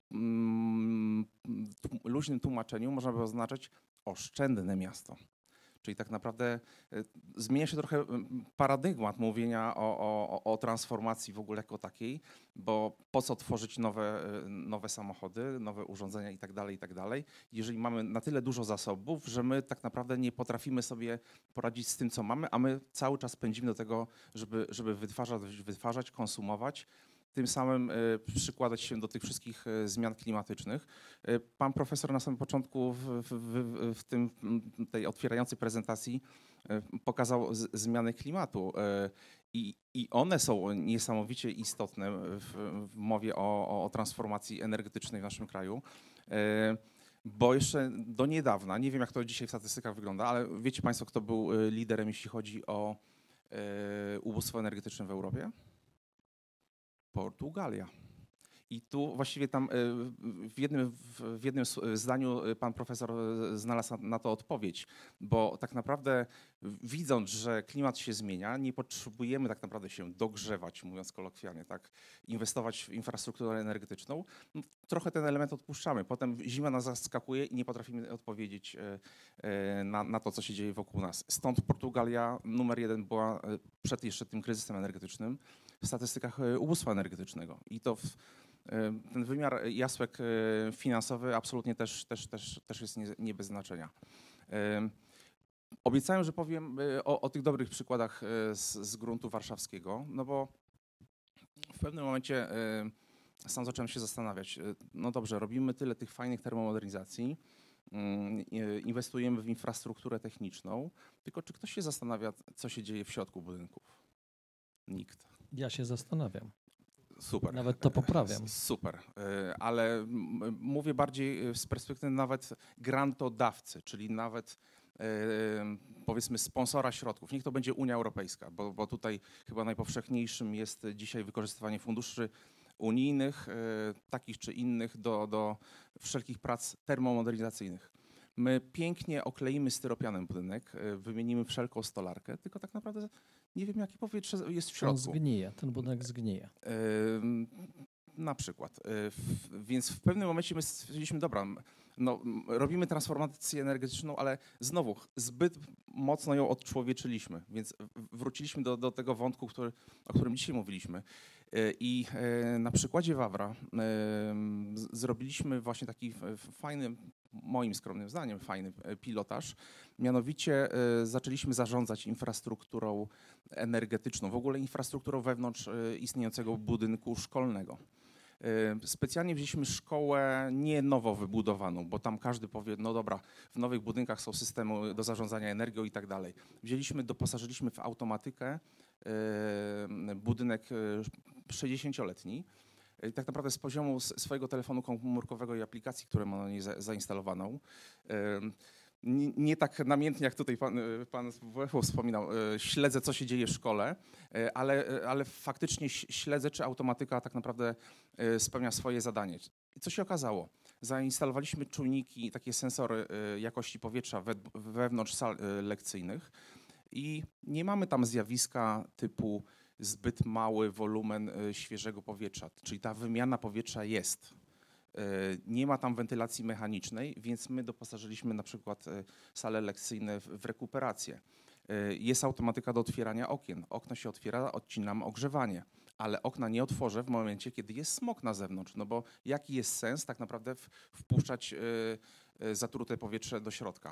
mm, luźnym tłumaczeniu można by oznaczać oszczędne miasto. Czyli tak naprawdę zmienia się trochę paradygmat mówienia o, o, o transformacji w ogóle jako takiej, bo po co tworzyć nowe, nowe samochody, nowe urządzenia i tak dalej, i tak dalej, jeżeli mamy na tyle dużo zasobów, że my tak naprawdę nie potrafimy sobie poradzić z tym, co mamy, a my cały czas pędzimy do tego, żeby, żeby wytwarzać, wytwarzać, konsumować, tym samym przykładać się do tych wszystkich zmian klimatycznych. Pan profesor na samym początku w, w, w tym, tej otwierającej prezentacji pokazał z, zmiany klimatu i, i one są niesamowicie istotne w, w mowie o, o transformacji energetycznej w naszym kraju. Bo jeszcze do niedawna, nie wiem jak to dzisiaj w statystykach wygląda, ale wiecie Państwo, kto był liderem, jeśli chodzi o ubóstwo energetyczne w Europie? Portugalia. I tu właściwie tam w jednym, w jednym zdaniu pan profesor znalazł na to odpowiedź, bo tak naprawdę widząc, że klimat się zmienia, nie potrzebujemy tak naprawdę się dogrzewać, mówiąc kolokwialnie, tak, inwestować w infrastrukturę energetyczną. No, trochę ten element odpuszczamy. Potem zima nas zaskakuje i nie potrafimy odpowiedzieć na, na to, co się dzieje wokół nas. Stąd Portugalia numer jeden była przed jeszcze tym kryzysem energetycznym w statystykach ubóstwa energetycznego. I to w, ten wymiar jasłek finansowy absolutnie też, też, też, też jest nie, nie bez znaczenia. Obiecałem, że powiem o, o tych dobrych przykładach z, z gruntu warszawskiego, no bo w pewnym momencie sam zacząłem się zastanawiać, no dobrze, robimy tyle tych fajnych termomodernizacji, inwestujemy w infrastrukturę techniczną, tylko czy ktoś się zastanawia, co się dzieje w środku budynków? Nikt. Ja się zastanawiam. Super. Nawet to poprawiam. Super, ale mówię bardziej z perspektywy nawet grantodawcy, czyli nawet powiedzmy sponsora środków. Niech to będzie Unia Europejska, bo, bo tutaj chyba najpowszechniejszym jest dzisiaj wykorzystywanie funduszy unijnych, takich czy innych, do, do wszelkich prac termomodernizacyjnych. My pięknie okleimy styropianem budynek, wymienimy wszelką stolarkę, tylko tak naprawdę nie wiem, jakie powietrze jest w środku. On zgnije, ten budynek zgnije. Yy, na przykład. Yy, w, więc w pewnym momencie my stwierdziliśmy, dobra, no, robimy transformację energetyczną, ale znowu zbyt mocno ją odczłowieczyliśmy, więc wróciliśmy do, do tego wątku, który, o którym dzisiaj mówiliśmy. Yy, I yy, na przykładzie Wawra yy, zrobiliśmy właśnie taki fajny, moim skromnym zdaniem, fajny pilotaż. Mianowicie y, zaczęliśmy zarządzać infrastrukturą energetyczną, w ogóle infrastrukturą wewnątrz y, istniejącego budynku szkolnego. Y, specjalnie wzięliśmy szkołę nie nowo wybudowaną, bo tam każdy powie, no dobra, w nowych budynkach są systemy do zarządzania energią i tak dalej. Wzięliśmy, doposażyliśmy w automatykę y, budynek sześćdziesięcioletni. I tak naprawdę z poziomu swojego telefonu komórkowego i aplikacji, które ma na niej za, zainstalowaną, nie, nie tak namiętnie, jak tutaj pan, pan z W F U wspominał, śledzę, co się dzieje w szkole, ale, ale faktycznie śledzę, czy automatyka tak naprawdę spełnia swoje zadanie. I co się okazało? Zainstalowaliśmy czujniki, takie sensory jakości powietrza we, wewnątrz sal lekcyjnych i nie mamy tam zjawiska typu zbyt mały wolumen świeżego powietrza, czyli ta wymiana powietrza jest. Nie ma tam wentylacji mechanicznej, więc my doposażyliśmy na przykład sale lekcyjne w rekuperację. Jest automatyka do otwierania okien. Okno się otwiera, odcinamy ogrzewanie, ale okna nie otworzę w momencie, kiedy jest smog na zewnątrz, no bo jaki jest sens tak naprawdę wpuszczać zatrute powietrze do środka.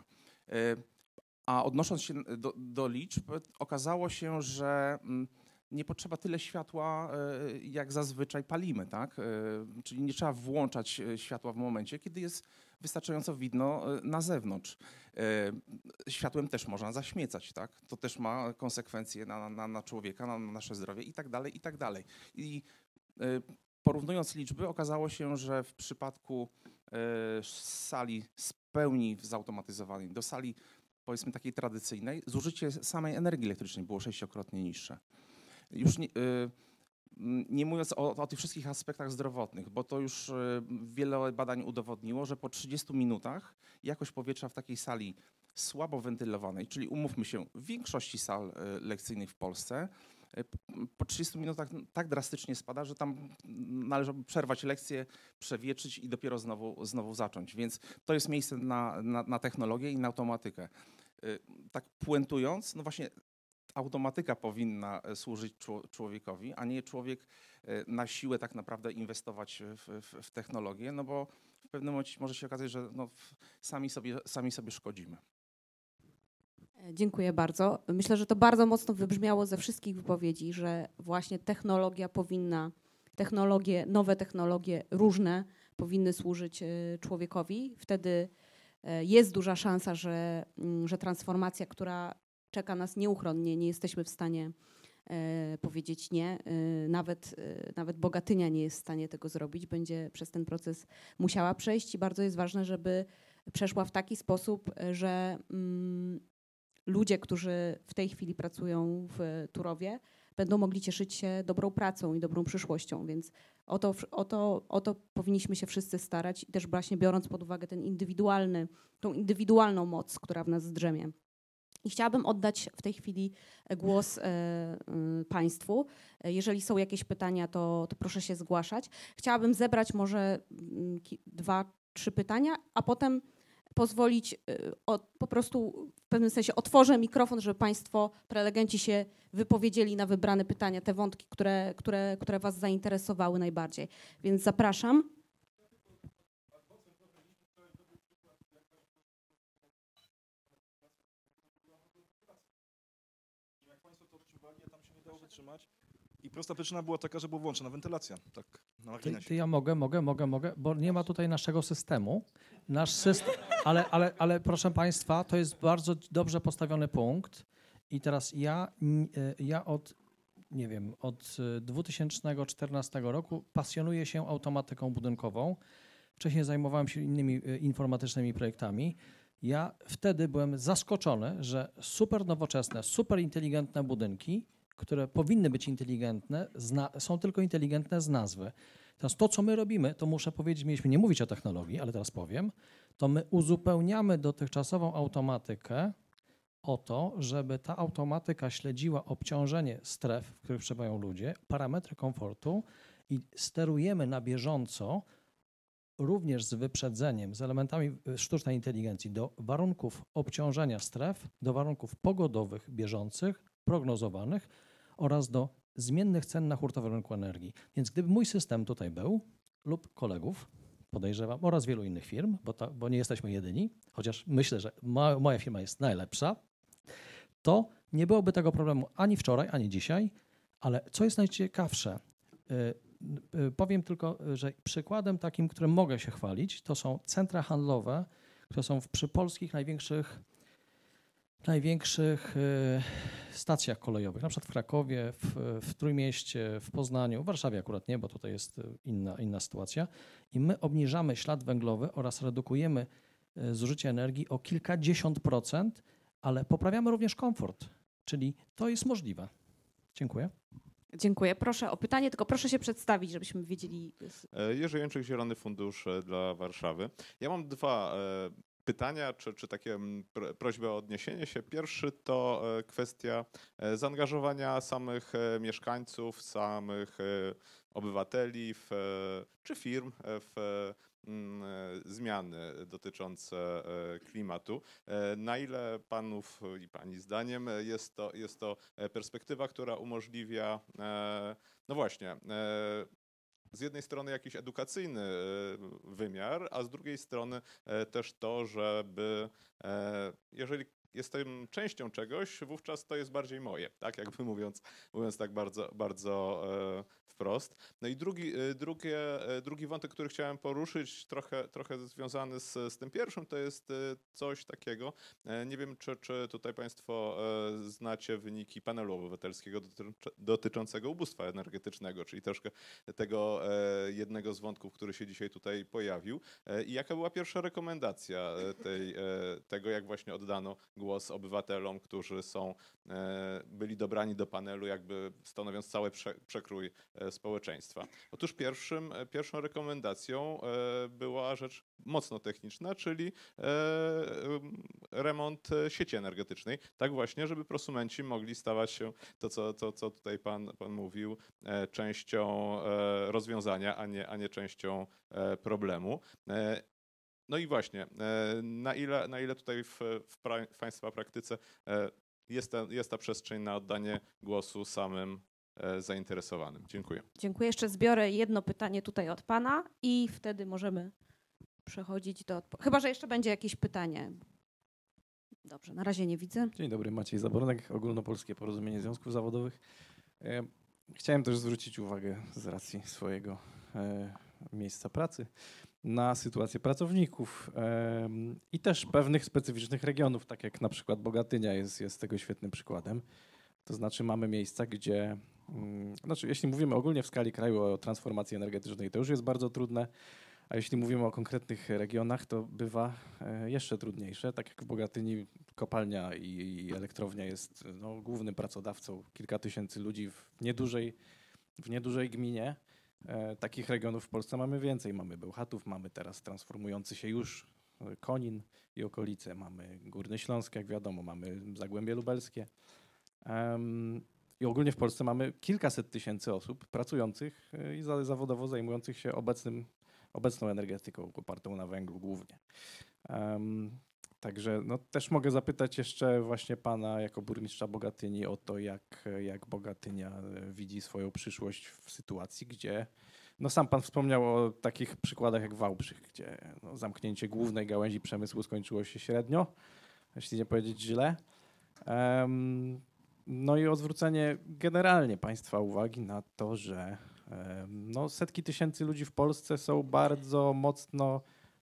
A odnosząc się do, do liczb, okazało się, że nie potrzeba tyle światła, jak zazwyczaj palimy, tak? Czyli nie trzeba włączać światła w momencie, kiedy jest wystarczająco widno na zewnątrz. Światłem też można zaśmiecać, tak? To też ma konsekwencje na, na, na człowieka, na nasze zdrowie i tak dalej, i tak dalej. I porównując liczby, okazało się, że w przypadku sali z pełni zautomatyzowanej do sali, powiedzmy takiej tradycyjnej, zużycie samej energii elektrycznej było sześciokrotnie niższe. Już nie, nie mówiąc o, o tych wszystkich aspektach zdrowotnych, bo to już wiele badań udowodniło, że po trzydziestu minutach jakość powietrza w takiej sali słabo wentylowanej, czyli umówmy się, w większości sal lekcyjnych w Polsce, po trzydziestu minutach tak drastycznie spada, że tam należałoby przerwać lekcję, przewietrzyć i dopiero znowu, znowu zacząć. Więc to jest miejsce na, na, na technologię i na automatykę. Tak puentując, no właśnie automatyka powinna służyć człowiekowi, a nie człowiek na siłę tak naprawdę inwestować w, w, w technologię, no bo w pewnym momencie może się okazać, że no sami, sobie, sami sobie szkodzimy. Dziękuję bardzo. Myślę, że to bardzo mocno wybrzmiało ze wszystkich wypowiedzi, że właśnie technologia powinna, technologie, nowe technologie różne powinny służyć człowiekowi. Wtedy jest duża szansa, że, że transformacja, która czeka nas nieuchronnie, nie jesteśmy w stanie e, powiedzieć nie. E, nawet, e, nawet Bogatynia nie jest w stanie tego zrobić, będzie przez ten proces musiała przejść i bardzo jest ważne, żeby przeszła w taki sposób, że mm, ludzie, którzy w tej chwili pracują w Turowie, będą mogli cieszyć się dobrą pracą i dobrą przyszłością, więc o to, o to, o to powinniśmy się wszyscy starać i też właśnie biorąc pod uwagę ten indywidualny, tą indywidualną moc, która w nas drzemie. I chciałabym oddać w tej chwili głos e, e, Państwu. Jeżeli są jakieś pytania, to, to proszę się zgłaszać. Chciałabym zebrać może m, ki, dwa, trzy pytania, a potem pozwolić, e, o, po prostu w pewnym sensie otworzę mikrofon, żeby Państwo, prelegenci się wypowiedzieli na wybrane pytania, te wątki, które, które, które Was zainteresowały najbardziej. Więc zapraszam. Wytrzymać. I prosta przyczyna była taka, że była włączona wentylacja. Tak, na marginesie. To ja mogę, mogę, mogę, mogę, bo nie ma tutaj naszego systemu. Nasz system, ale, ale, ale proszę Państwa, to jest bardzo dobrze postawiony punkt. I teraz ja, ja od, nie wiem, od dwa tysiące czternastego roku pasjonuję się automatyką budynkową. Wcześniej zajmowałem się innymi informatycznymi projektami. Ja wtedy byłem zaskoczony, że super nowoczesne, super inteligentne budynki, które powinny być inteligentne, są tylko inteligentne z nazwy. Teraz to, co my robimy, to muszę powiedzieć, mieliśmy nie mówić o technologii, ale teraz powiem, to my uzupełniamy dotychczasową automatykę o to, żeby ta automatyka śledziła obciążenie stref, w których przebywają ludzie, parametry komfortu i sterujemy na bieżąco również z wyprzedzeniem, z elementami sztucznej inteligencji do warunków obciążenia stref, do warunków pogodowych bieżących, prognozowanych oraz do zmiennych cen na hurtowym rynku energii. Więc gdyby mój system tutaj był lub kolegów, podejrzewam, oraz wielu innych firm, bo, ta, bo nie jesteśmy jedyni, chociaż myślę, że ma, moja firma jest najlepsza, to nie byłoby tego problemu ani wczoraj, ani dzisiaj, ale co jest najciekawsze, yy, yy, powiem tylko, że przykładem takim, którym mogę się chwalić, to są centra handlowe, które są w, przy polskich największych największych y, stacjach kolejowych, na przykład w Krakowie, w, w Trójmieście, w Poznaniu, w Warszawie akurat nie, bo tutaj jest inna, inna sytuacja. I my obniżamy ślad węglowy oraz redukujemy e, zużycie energii o kilkadziesiąt procent, ale poprawiamy również komfort, czyli to jest możliwe. Dziękuję. Dziękuję. Proszę o pytanie, tylko proszę się przedstawić, żebyśmy wiedzieli. E, Jerzy Jęczyk, Zielony Fundusz e, dla Warszawy. Ja mam dwa e, pytania, czy, czy takie mm, pro- prośby o odniesienie się. Pierwszy to e, kwestia e, zaangażowania samych e, mieszkańców, samych e, obywateli w, e, czy firm e, w e, mm, e, zmiany dotyczące e, klimatu. E, Na ile panów i pani zdaniem e, jest to, jest to e, perspektywa, która umożliwia, e, no właśnie, e, z jednej strony jakiś edukacyjny e, wymiar, a z drugiej strony e, też to, żeby e, jeżeli jestem częścią czegoś, wówczas to jest bardziej moje, tak jakby mówiąc, mówiąc tak bardzo, bardzo e, wprost. No i drugi, e, drugie, e, drugi wątek, który chciałem poruszyć, trochę, trochę związany z, z tym pierwszym, to jest e, coś takiego. E, nie wiem, czy, czy tutaj Państwo e, znacie wyniki panelu obywatelskiego dotyczy, dotyczącego ubóstwa energetycznego, czyli troszkę tego e, jednego z wątków, który się dzisiaj tutaj pojawił. E, I jaka była pierwsza rekomendacja e, tej, e, tego, jak właśnie oddano głos obywatelom, którzy są, e, byli dobrani do panelu, jakby stanowiąc cały prze, przekrój e, społeczeństwa. Otóż pierwszym, e, pierwszą rekomendacją e, była rzecz mocno techniczna, czyli e, em, remont e, sieci energetycznej, tak właśnie, żeby prosumenci mogli stawać się to, co, to, co tutaj pan, pan mówił, e, częścią e, rozwiązania, a nie, a nie częścią e, problemu. E, No i właśnie, e, na ile, na ile tutaj w, w, pra, w Państwa praktyce e, jest ta, jest ta przestrzeń na oddanie głosu samym e, zainteresowanym? Dziękuję. Dziękuję. Jeszcze zbiorę jedno pytanie tutaj od pana i wtedy możemy przechodzić do... Odpo- Chyba że jeszcze będzie jakieś pytanie. Dobrze, na razie nie widzę. Dzień dobry, Maciej Zabornek, Ogólnopolskie Porozumienie Związków Zawodowych. E, Chciałem też zwrócić uwagę z racji swojego e, miejsca pracy na sytuację pracowników e, i też pewnych specyficznych regionów, tak jak na przykład Bogatynia jest, jest tego świetnym przykładem. To znaczy mamy miejsca, gdzie, mm, znaczy jeśli mówimy ogólnie w skali kraju o transformacji energetycznej, to już jest bardzo trudne, a jeśli mówimy o konkretnych regionach, to bywa e, jeszcze trudniejsze. Tak jak w Bogatyni kopalnia i, i elektrownia jest no, głównym pracodawcą, kilka tysięcy ludzi w niedużej, w niedużej gminie. E, takich regionów w Polsce mamy więcej. Mamy Bełchatów, mamy teraz transformujący się już e, Konin i okolice, mamy Górny Śląsk, jak wiadomo, mamy Zagłębie Lubelskie. Em, I ogólnie w Polsce mamy kilkaset tysięcy osób pracujących e, i za, zawodowo zajmujących się obecnym obecną energetyką opartą na węglu głównie. Um, także no, też mogę zapytać jeszcze właśnie pana jako burmistrza Bogatyni o to, jak, jak Bogatynia widzi swoją przyszłość w sytuacji, gdzie no, sam pan wspomniał o takich przykładach jak Wałbrzych, gdzie no, zamknięcie głównej gałęzi przemysłu skończyło się średnio, jeśli nie powiedzieć źle. Um, no i o zwrócenie generalnie państwa uwagi na to, że no, setki tysięcy ludzi w Polsce są bardzo mocno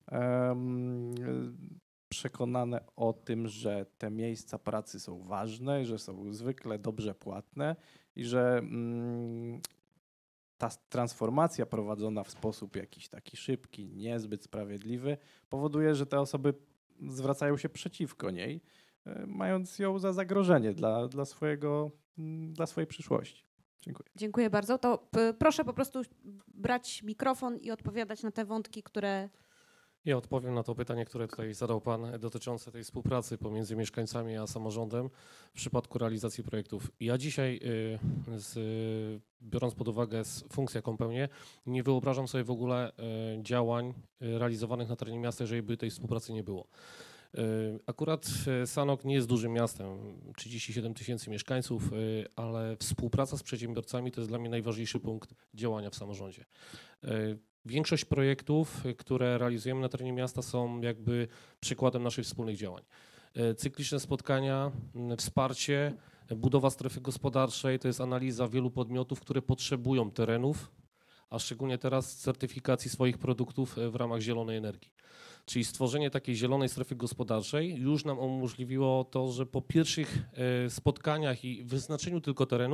um, przekonane o tym, że te miejsca pracy są ważne, że są zwykle dobrze płatne i że um, ta transformacja prowadzona w sposób jakiś taki szybki, niezbyt sprawiedliwy powoduje, że te osoby zwracają się przeciwko niej, mając ją za zagrożenie dla, dla, swojego, dla swojej przyszłości. Dziękuję. Dziękuję bardzo. To p- proszę po prostu brać mikrofon i odpowiadać na te wątki, które... Ja odpowiem na to pytanie, które tutaj zadał Pan dotyczące tej współpracy pomiędzy mieszkańcami a samorządem w przypadku realizacji projektów. Ja dzisiaj, y, z, biorąc pod uwagę funkcję, jaką pełnię, nie wyobrażam sobie w ogóle y, działań y, realizowanych na terenie miasta, jeżeli by tej współpracy nie było. Akurat Sanok nie jest dużym miastem, trzydzieści siedem tysięcy mieszkańców, ale współpraca z przedsiębiorcami to jest dla mnie najważniejszy punkt działania w samorządzie. Większość projektów, które realizujemy na terenie miasta, są jakby przykładem naszych wspólnych działań. Cykliczne spotkania, wsparcie, budowa strefy gospodarczej to jest analiza wielu podmiotów, które potrzebują terenów, a szczególnie teraz certyfikacji swoich produktów w ramach zielonej energii. Czyli stworzenie takiej zielonej strefy gospodarczej już nam umożliwiło to, że po pierwszych spotkaniach i wyznaczeniu tylko terenów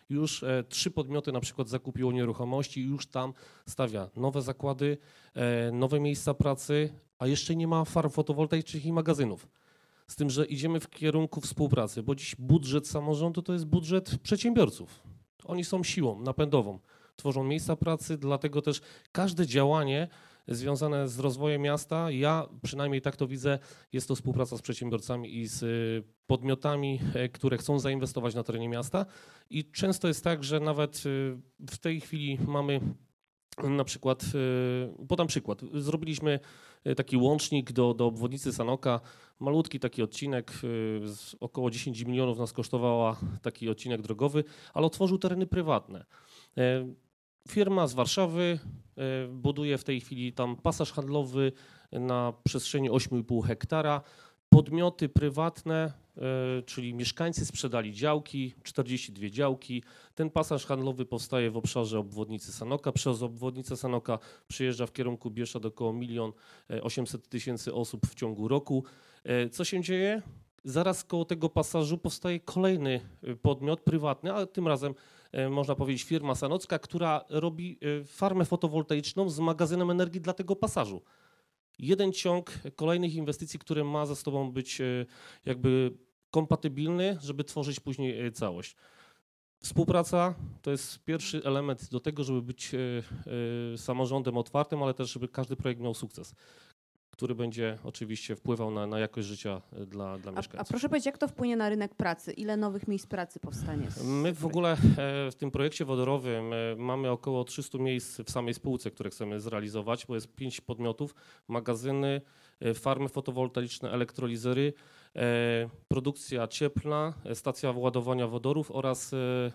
już e, trzy podmioty na przykład zakupiło nieruchomości i już tam stawia nowe zakłady, e, nowe miejsca pracy, a jeszcze nie ma farm fotowoltaicznych i magazynów. Z tym, że idziemy w kierunku współpracy, bo dziś budżet samorządu to jest budżet przedsiębiorców. Oni są siłą napędową, tworzą miejsca pracy, dlatego też każde działanie związane z rozwojem miasta, ja przynajmniej tak to widzę, jest to współpraca z przedsiębiorcami i z podmiotami, które chcą zainwestować na terenie miasta. I często jest tak, że nawet w tej chwili mamy na przykład, podam przykład, zrobiliśmy taki łącznik do, do obwodnicy Sanoka, malutki taki odcinek, z około dziesięć milionów nas kosztowała taki odcinek drogowy, ale otworzył tereny prywatne. Firma z Warszawy buduje w tej chwili tam pasaż handlowy na przestrzeni osiem i pół hektara. Podmioty prywatne, czyli mieszkańcy sprzedali działki, czterdzieści dwie działki. Ten pasaż handlowy powstaje w obszarze obwodnicy Sanoka. Przez obwodnicę Sanoka przyjeżdża w kierunku Bieszczad około milion osiemset tysięcy osób w ciągu roku. Co się dzieje? Zaraz koło tego pasażu powstaje kolejny podmiot prywatny, ale tym razem można powiedzieć firma sanocka, która robi farmę fotowoltaiczną z magazynem energii dla tego pasażu. Jeden ciąg kolejnych inwestycji, które ma ze sobą być jakby kompatybilny, żeby tworzyć później całość. Współpraca to jest pierwszy element do tego, żeby być samorządem otwartym, ale też żeby każdy projekt miał sukces, który będzie oczywiście wpływał na, na jakość życia dla, dla mieszkańców. A, a proszę powiedzieć, jak to wpłynie na rynek pracy? Ile nowych miejsc pracy powstanie? My w ogóle w tym projekcie wodorowym mamy około trzysta miejsc w samej spółce, które chcemy zrealizować, bo jest pięć podmiotów, magazyny, farmy fotowoltaiczne, elektrolizery, produkcja cieplna, stacja ładowania wodorów oraz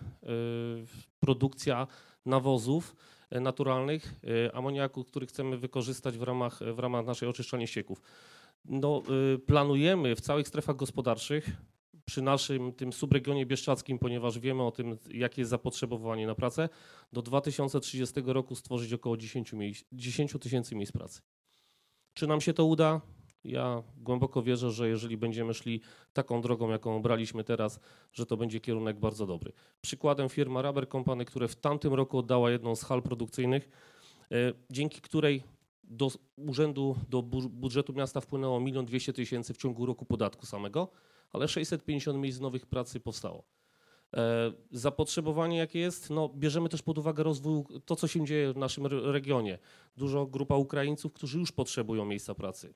produkcja nawozów naturalnych, amoniaku, który chcemy wykorzystać w ramach, w ramach naszej oczyszczalni ścieków. No, planujemy w całych strefach gospodarczych, przy naszym tym subregionie bieszczadzkim, ponieważ wiemy o tym, jakie jest zapotrzebowanie na pracę, do dwa tysiące trzydziestego roku stworzyć około dziesięć tysięcy miejsc pracy. Czy nam się to uda? Ja głęboko wierzę, że jeżeli będziemy szli taką drogą, jaką obraliśmy teraz, że to będzie kierunek bardzo dobry. Przykładem firma Rubber Company, która w tamtym roku oddała jedną z hal produkcyjnych, dzięki której do urzędu, do budżetu miasta wpłynęło milion dwieście tysięcy w ciągu roku podatku samego, ale sześćset pięćdziesiąt miejsc nowych pracy powstało. Zapotrzebowanie jakie jest? No, bierzemy też pod uwagę rozwój, to co się dzieje w naszym regionie. Dużo grupa Ukraińców, którzy już potrzebują miejsca pracy.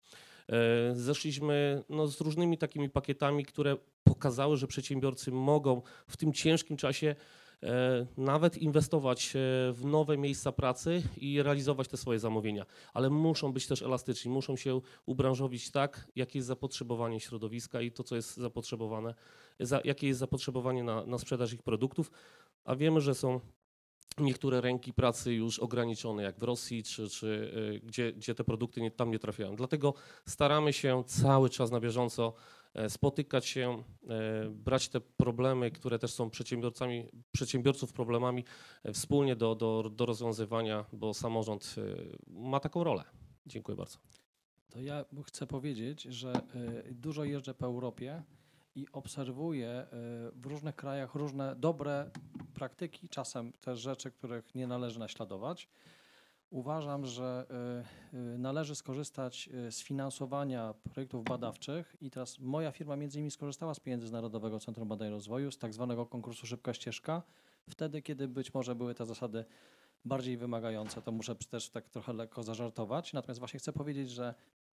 Zeszliśmy no, z różnymi takimi pakietami, które pokazały, że przedsiębiorcy mogą w tym ciężkim czasie nawet inwestować w nowe miejsca pracy i realizować te swoje zamówienia, ale muszą być też elastyczni, muszą się ubranżowić tak, jakie jest zapotrzebowanie środowiska i to, co jest zapotrzebowane, za, jakie jest zapotrzebowanie na, na sprzedaż ich produktów, a wiemy, że są niektóre rynki pracy już ograniczone, jak w Rosji, czy, czy gdzie, gdzie te produkty nie, tam nie trafiają. Dlatego staramy się cały czas na bieżąco spotykać się, brać te problemy, które też są przedsiębiorcami, przedsiębiorców problemami, wspólnie do, do, do rozwiązywania, bo samorząd ma taką rolę. Dziękuję bardzo. To ja chcę powiedzieć, że dużo jeżdżę po Europie i obserwuję w różnych krajach różne dobre praktyki, czasem też rzeczy, których nie należy naśladować. Uważam, że należy skorzystać z finansowania projektów badawczych i teraz moja firma między innymi skorzystała z pieniędzy z Narodowego Centrum Badań i Rozwoju, z tak zwanego konkursu Szybka Ścieżka. Wtedy, kiedy być może były te zasady bardziej wymagające, to muszę też tak trochę lekko zażartować. Natomiast właśnie chcę powiedzieć, że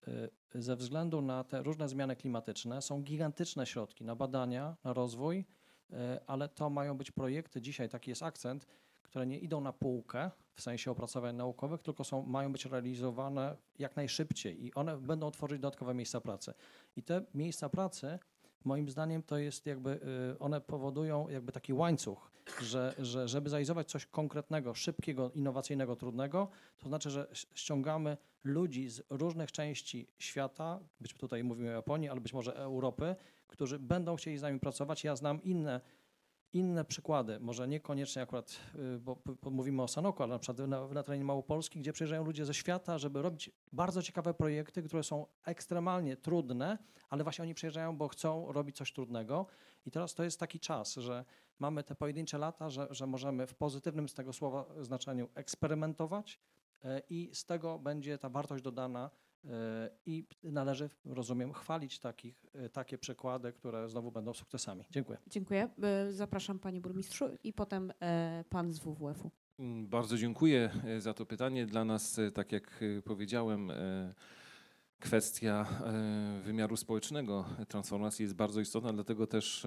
ze względu na te różne zmiany klimatyczne są gigantyczne środki na badania, na rozwój, ale to mają być projekty, dzisiaj taki jest akcent, które nie idą na półkę w sensie opracowań naukowych, tylko są, mają być realizowane jak najszybciej i one będą tworzyć dodatkowe miejsca pracy. I te miejsca pracy, moim zdaniem, to jest jakby, one powodują jakby taki łańcuch, że, że żeby zrealizować coś konkretnego, szybkiego, innowacyjnego, trudnego, to znaczy, że ściągamy ludzi z różnych części świata, być tutaj mówimy o Japonii, ale być może Europy, którzy będą chcieli z nami pracować. Ja znam inne inne przykłady, może niekoniecznie akurat, y, bo, bo mówimy o Sanoku, ale na przykład na, na terenie Małopolski, gdzie przyjeżdżają ludzie ze świata, żeby robić bardzo ciekawe projekty, które są ekstremalnie trudne, ale właśnie oni przyjeżdżają, bo chcą robić coś trudnego. I teraz to jest taki czas, że mamy te pojedyncze lata, że, że możemy w pozytywnym z tego słowa znaczeniu eksperymentować y, i z tego będzie ta wartość dodana. I należy, rozumiem, chwalić takich, takie przykłady, które znowu będą sukcesami. Dziękuję. Dziękuję. Zapraszam panie burmistrzu i potem pan z W W F-u. Bardzo dziękuję za to pytanie. Dla nas, tak jak powiedziałem, kwestia wymiaru społecznego transformacji jest bardzo istotna, dlatego też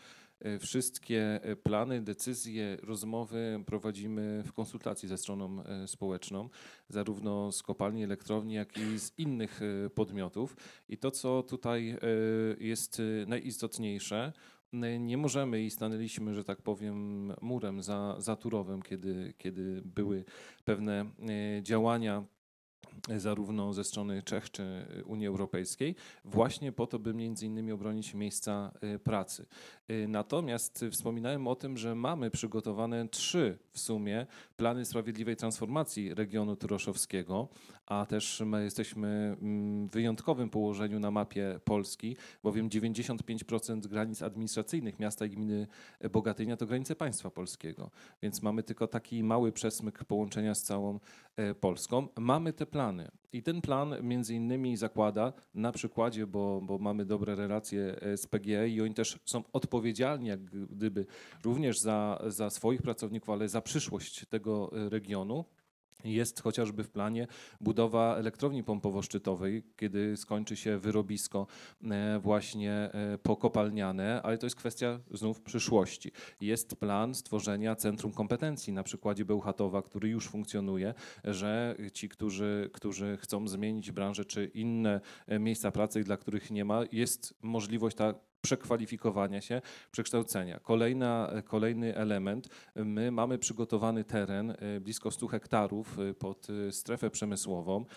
wszystkie plany, decyzje, rozmowy prowadzimy w konsultacji ze stroną społeczną, zarówno z kopalni, elektrowni, jak i z innych podmiotów. I to, co tutaj jest najistotniejsze, nie możemy i stanęliśmy, że tak powiem, murem za, zaturowym, kiedy, kiedy były pewne działania zarówno ze strony Czech czy Unii Europejskiej, właśnie po to, by między innymi obronić miejsca pracy. Natomiast wspominałem o tym, że mamy przygotowane trzy w sumie plany sprawiedliwej transformacji regionu turoszowskiego, a też my jesteśmy w wyjątkowym położeniu na mapie Polski, bowiem dziewięćdziesiąt pięć procent granic administracyjnych miasta i gminy Bogatynia to granice państwa polskiego, więc mamy tylko taki mały przesmyk połączenia z całą Polską. Mamy te plany i ten plan między innymi zakłada na przykładzie, bo, bo mamy dobre relacje z P G E i oni też są odpowiedzialni jak gdyby również za, za swoich pracowników, ale za przyszłość tego regionu. Jest chociażby w planie budowa elektrowni pompowo-szczytowej, kiedy skończy się wyrobisko właśnie pokopalniane, ale to jest kwestia znów przyszłości. Jest plan stworzenia Centrum Kompetencji na przykładzie Bełchatowa, który już funkcjonuje, że ci, którzy, którzy chcą zmienić branżę czy inne miejsca pracy, dla których nie ma, jest możliwość ta przekwalifikowania się, przekształcenia. Kolejna, kolejny element, my mamy przygotowany teren blisko stu hektarów pod strefę przemysłową,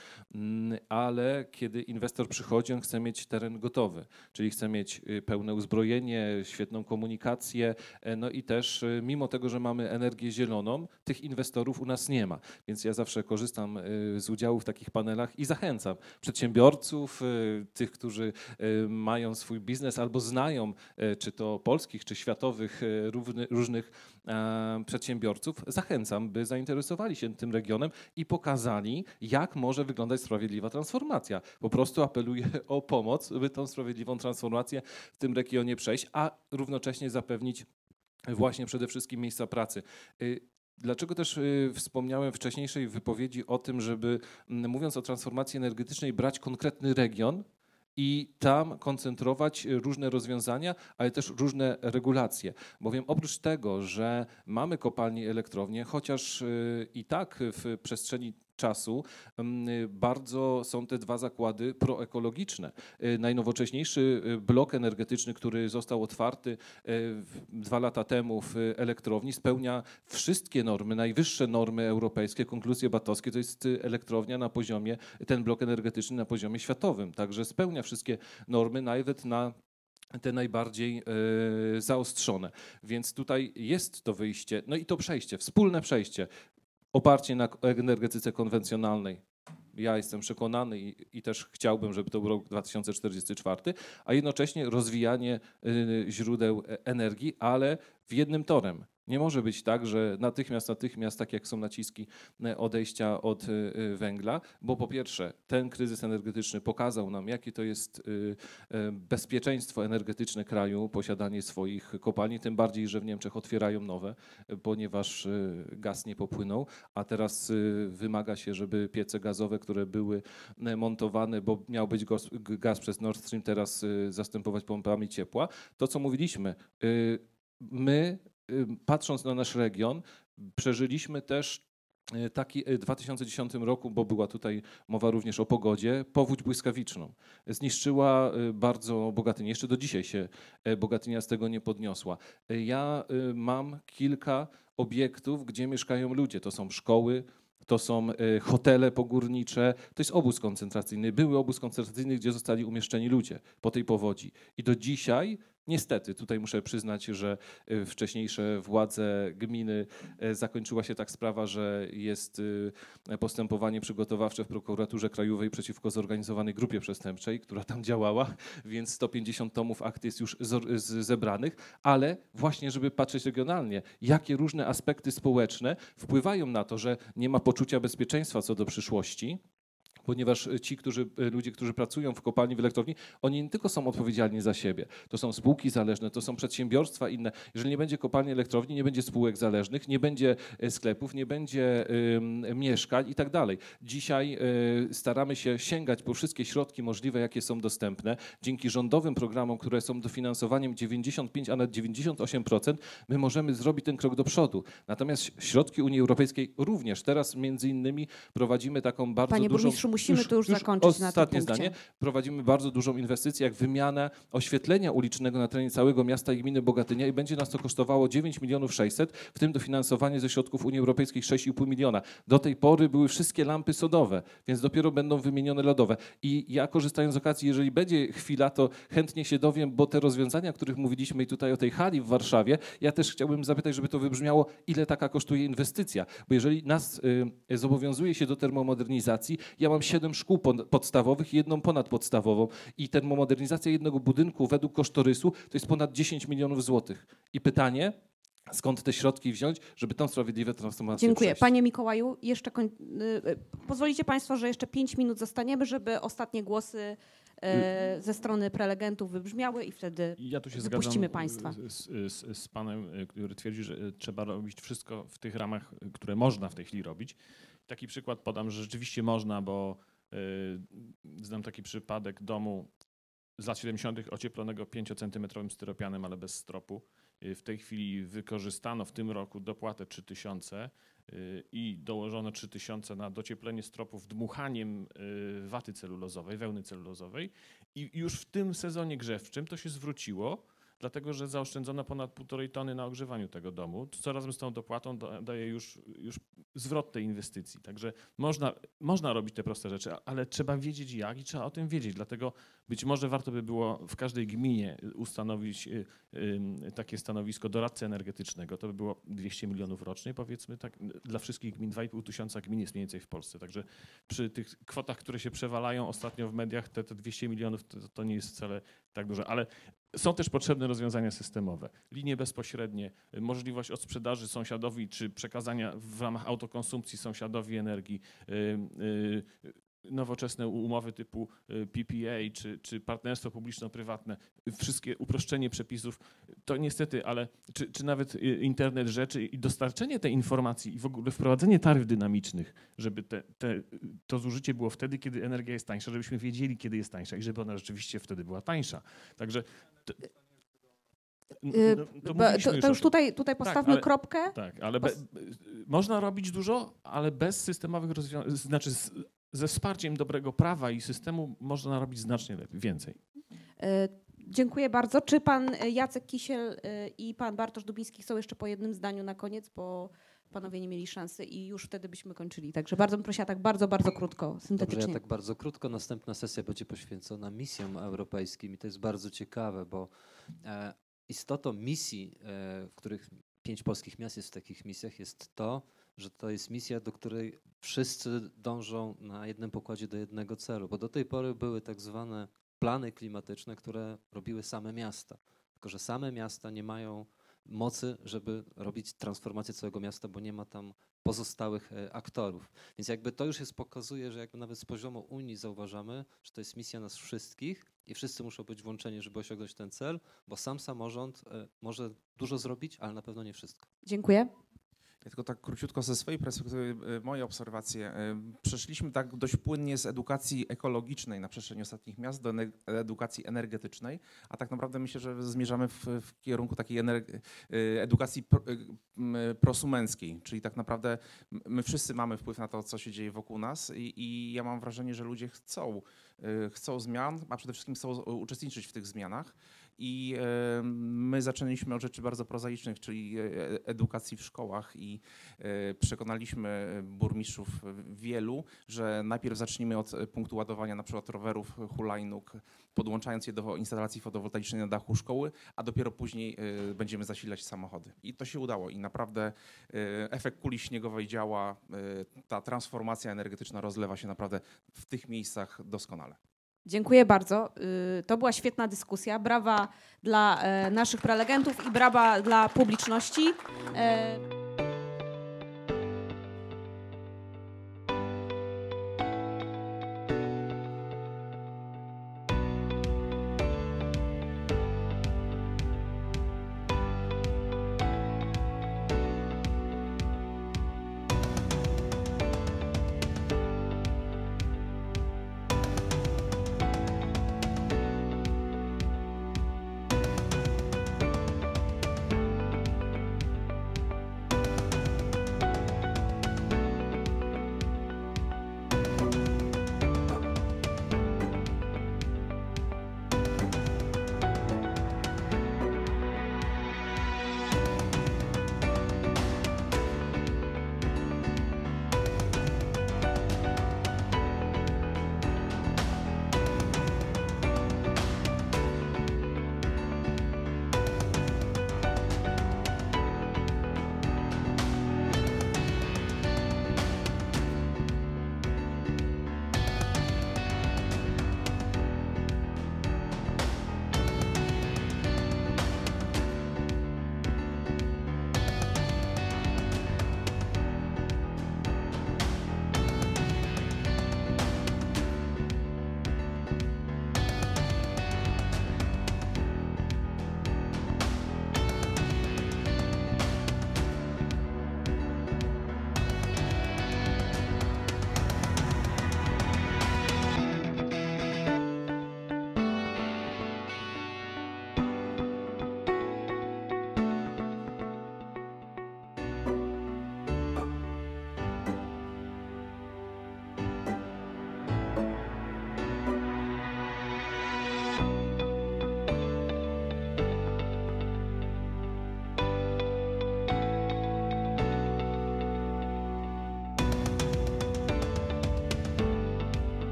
ale kiedy inwestor przychodzi, on chce mieć teren gotowy, czyli chce mieć pełne uzbrojenie, świetną komunikację, no i też mimo tego, że mamy energię zieloną, tych inwestorów u nas nie ma, więc ja zawsze korzystam z udziału w takich panelach i zachęcam przedsiębiorców, tych, którzy mają swój biznes albo znają znają, czy to polskich, czy światowych różnych przedsiębiorców, zachęcam, by zainteresowali się tym regionem i pokazali, jak może wyglądać sprawiedliwa transformacja. Po prostu apeluję o pomoc, by tą sprawiedliwą transformację w tym regionie przejść, a równocześnie zapewnić właśnie przede wszystkim miejsca pracy. Dlaczego też wspomniałem w wcześniejszej wypowiedzi o tym, żeby mówiąc o transformacji energetycznej brać konkretny region, i tam koncentrować różne rozwiązania, ale też różne regulacje. Bowiem oprócz tego, że mamy kopalnie i elektrownie, chociaż i tak w przestrzeni czasu bardzo są te dwa zakłady proekologiczne. Najnowocześniejszy blok energetyczny, który został otwarty dwa lata temu w elektrowni, spełnia wszystkie normy, najwyższe normy europejskie, konkluzje batowskie. To jest elektrownia na poziomie, ten blok energetyczny na poziomie światowym. Także spełnia wszystkie normy, nawet na te najbardziej y, zaostrzone. Więc tutaj jest to wyjście, no i to przejście, wspólne przejście. Oparcie na energetyce konwencjonalnej. Ja jestem przekonany i, i też chciałbym, żeby to był rok dwa tysiące czterdziesty czwarty, a jednocześnie rozwijanie y, źródeł energii, ale w jednym torem. Nie może być tak, że natychmiast, natychmiast, tak jak są naciski odejścia od węgla, bo po pierwsze ten kryzys energetyczny pokazał nam, jakie to jest bezpieczeństwo energetyczne kraju, posiadanie swoich kopalni, tym bardziej, że w Niemczech otwierają nowe, ponieważ gaz nie popłynął, a teraz wymaga się, żeby piece gazowe, które były montowane, bo miał być gaz, gaz przez Nord Stream, teraz zastępować pompami ciepła. To, co mówiliśmy, my patrząc na nasz region, przeżyliśmy też taki w dwa tysiące dziesiątym roku, bo była tutaj mowa również o pogodzie, powódź błyskawiczną. Zniszczyła bardzo Bogatynię. Jeszcze do dzisiaj się Bogatynia z tego nie podniosła. Ja mam kilka obiektów, gdzie mieszkają ludzie. To są szkoły, to są hotele pogórnicze, to jest obóz koncentracyjny. Były obóz koncentracyjny, gdzie zostali umieszczeni ludzie po tej powodzi. I do dzisiaj Niestety, tutaj muszę przyznać, że y, wcześniejsze władze gminy y, zakończyła się tak sprawa, że jest y, postępowanie przygotowawcze w prokuraturze krajowej przeciwko zorganizowanej grupie przestępczej, która tam działała, więc sto pięćdziesiąt tomów akt jest już z, z, zebranych, ale właśnie, żeby patrzeć regionalnie, jakie różne aspekty społeczne wpływają na to, że nie ma poczucia bezpieczeństwa co do przyszłości, ponieważ ci, którzy, ludzie, którzy pracują w kopalni, w elektrowni, oni nie tylko są odpowiedzialni za siebie. To są spółki zależne, to są przedsiębiorstwa inne. Jeżeli nie będzie kopalni, elektrowni, nie będzie spółek zależnych, nie będzie sklepów, nie będzie y, mieszkań i tak dalej. Dzisiaj y, staramy się sięgać po wszystkie środki możliwe, jakie są dostępne. Dzięki rządowym programom, które są dofinansowaniem dziewięćdziesiąt pięć, a nawet dziewięćdziesiąt osiem procent, my możemy zrobić ten krok do przodu. Natomiast środki Unii Europejskiej również. Teraz między innymi prowadzimy taką bardzo Panie dużą... burmistrzu, musimy to już zakończyć na tym ostatnie punkcie. zdanie. Prowadzimy bardzo dużą inwestycję, jak wymianę oświetlenia ulicznego na terenie całego miasta i gminy Bogatynia i będzie nas to kosztowało dziewięć milionów sześćset, w tym dofinansowanie ze środków Unii Europejskiej sześć i pół miliona. Do tej pory były wszystkie lampy sodowe, więc dopiero będą wymienione lodowe. I ja, korzystając z okazji, jeżeli będzie chwila, to chętnie się dowiem, bo te rozwiązania, o których mówiliśmy i tutaj o tej hali w Warszawie, ja też chciałbym zapytać, żeby to wybrzmiało, ile taka kosztuje inwestycja. Bo jeżeli nas y, zobowiązuje się do termomodernizacji, ja mam siedem szkół podstawowych i jedną ponadpodstawową i termomodernizacja jednego budynku według kosztorysu to jest ponad dziesięć milionów złotych. I pytanie, skąd te środki wziąć, żeby tą sprawiedliwą transformację Dziękuję. przejść? Panie Mikołaju, jeszcze koń... pozwolicie Państwo, że jeszcze pięć minut zostaniemy, żeby ostatnie głosy e, ze strony prelegentów wybrzmiały i wtedy ja tu się wypuścimy zgadzam Państwa. Z, z, z panem, który twierdzi, że trzeba robić wszystko w tych ramach, które można w tej chwili robić. Taki przykład podam, że rzeczywiście można, bo y, znam taki przypadek domu z lat siedemdziesiątych ocieplonego pięciocentymetrowym styropianem, ale bez stropu. Y, w tej chwili wykorzystano w tym roku dopłatę trzy tysiące y, i dołożono trzy tysiące na docieplenie stropów dmuchaniem y, waty celulozowej, wełny celulozowej i już w tym sezonie grzewczym to się zwróciło, dlatego że zaoszczędzono ponad półtorej tony na ogrzewaniu tego domu, co razem z tą dopłatą da, daje już, już zwrot tej inwestycji. Także można, można robić te proste rzeczy, ale trzeba wiedzieć jak i trzeba o tym wiedzieć. Dlatego być może warto by było w każdej gminie ustanowić y, y, takie stanowisko doradcy energetycznego. To by było dwieście milionów rocznie, powiedzmy tak, dla wszystkich gmin, dwa i pół tysiąca gmin jest mniej więcej w Polsce. Także przy tych kwotach, które się przewalają ostatnio w mediach, te, te dwieście milionów to, to nie jest wcale tak dużo, ale są też potrzebne rozwiązania systemowe. Linie bezpośrednie, możliwość odsprzedaży sąsiadowi czy przekazania w ramach autokonsumpcji sąsiadowi energii, nowoczesne umowy typu P P A czy, czy partnerstwo publiczno-prywatne, wszystkie uproszczenie przepisów, to niestety, ale czy, czy nawet internet rzeczy i dostarczenie tej informacji i w ogóle wprowadzenie taryf dynamicznych, żeby te, te, to zużycie było wtedy, kiedy energia jest tańsza, żebyśmy wiedzieli, kiedy jest tańsza i żeby ona rzeczywiście wtedy była tańsza. Także to, no, to, to, to już tutaj, tutaj postawmy tak, ale, kropkę. Tak, ale be, można robić dużo, ale bez systemowych rozwiązań, znaczy z, ze wsparciem dobrego prawa i systemu można robić znacznie lepiej, więcej. E, dziękuję bardzo. Czy pan Jacek Kisiel e, i pan Bartosz Dubiński chcą jeszcze po jednym zdaniu na koniec, bo panowie nie mieli szansy i już wtedy byśmy kończyli. Także bardzo bym prosiła tak bardzo, bardzo krótko, syntetycznie. Dobrze, ja tak bardzo krótko. Następna sesja będzie poświęcona misjom europejskim i to jest bardzo ciekawe, bo e, istotą misji, e, w których pięć polskich miast jest w takich misjach, jest to, że to jest misja, do której wszyscy dążą na jednym pokładzie do jednego celu, bo do tej pory były tak zwane plany klimatyczne, które robiły same miasta, tylko że same miasta nie mają mocy, żeby robić transformację całego miasta, bo nie ma tam pozostałych aktorów. Więc jakby to już jest pokazuje, że jakby nawet z poziomu Unii zauważamy, że to jest misja nas wszystkich i wszyscy muszą być włączeni, żeby osiągnąć ten cel, bo sam samorząd może dużo zrobić, ale na pewno nie wszystko. Dziękuję. Ja tylko tak króciutko ze swojej perspektywy, moje obserwacje. Przeszliśmy tak dość płynnie z edukacji ekologicznej na przestrzeni ostatnich miast do edukacji energetycznej, a tak naprawdę myślę, że zmierzamy w, w kierunku takiej edukacji pro, prosumenckiej, czyli tak naprawdę my wszyscy mamy wpływ na to, co się dzieje wokół nas i, i ja mam wrażenie, że ludzie chcą, chcą zmian, a przede wszystkim chcą uczestniczyć w tych zmianach. I my zaczęliśmy od rzeczy bardzo prozaicznych, czyli e, edukacji w szkołach i e, przekonaliśmy burmistrzów wielu, że najpierw zacznijmy od punktu ładowania na przykład rowerów, hulajnóg, podłączając je do instalacji fotowoltaicznej na dachu szkoły, a dopiero później e, będziemy zasilać samochody. I to się udało i naprawdę e, efekt kuli śniegowej działa, e, ta transformacja energetyczna rozlewa się naprawdę w tych miejscach doskonale. Dziękuję bardzo. Y, To była świetna dyskusja. Brawa dla e, naszych prelegentów i brawa dla publiczności. E,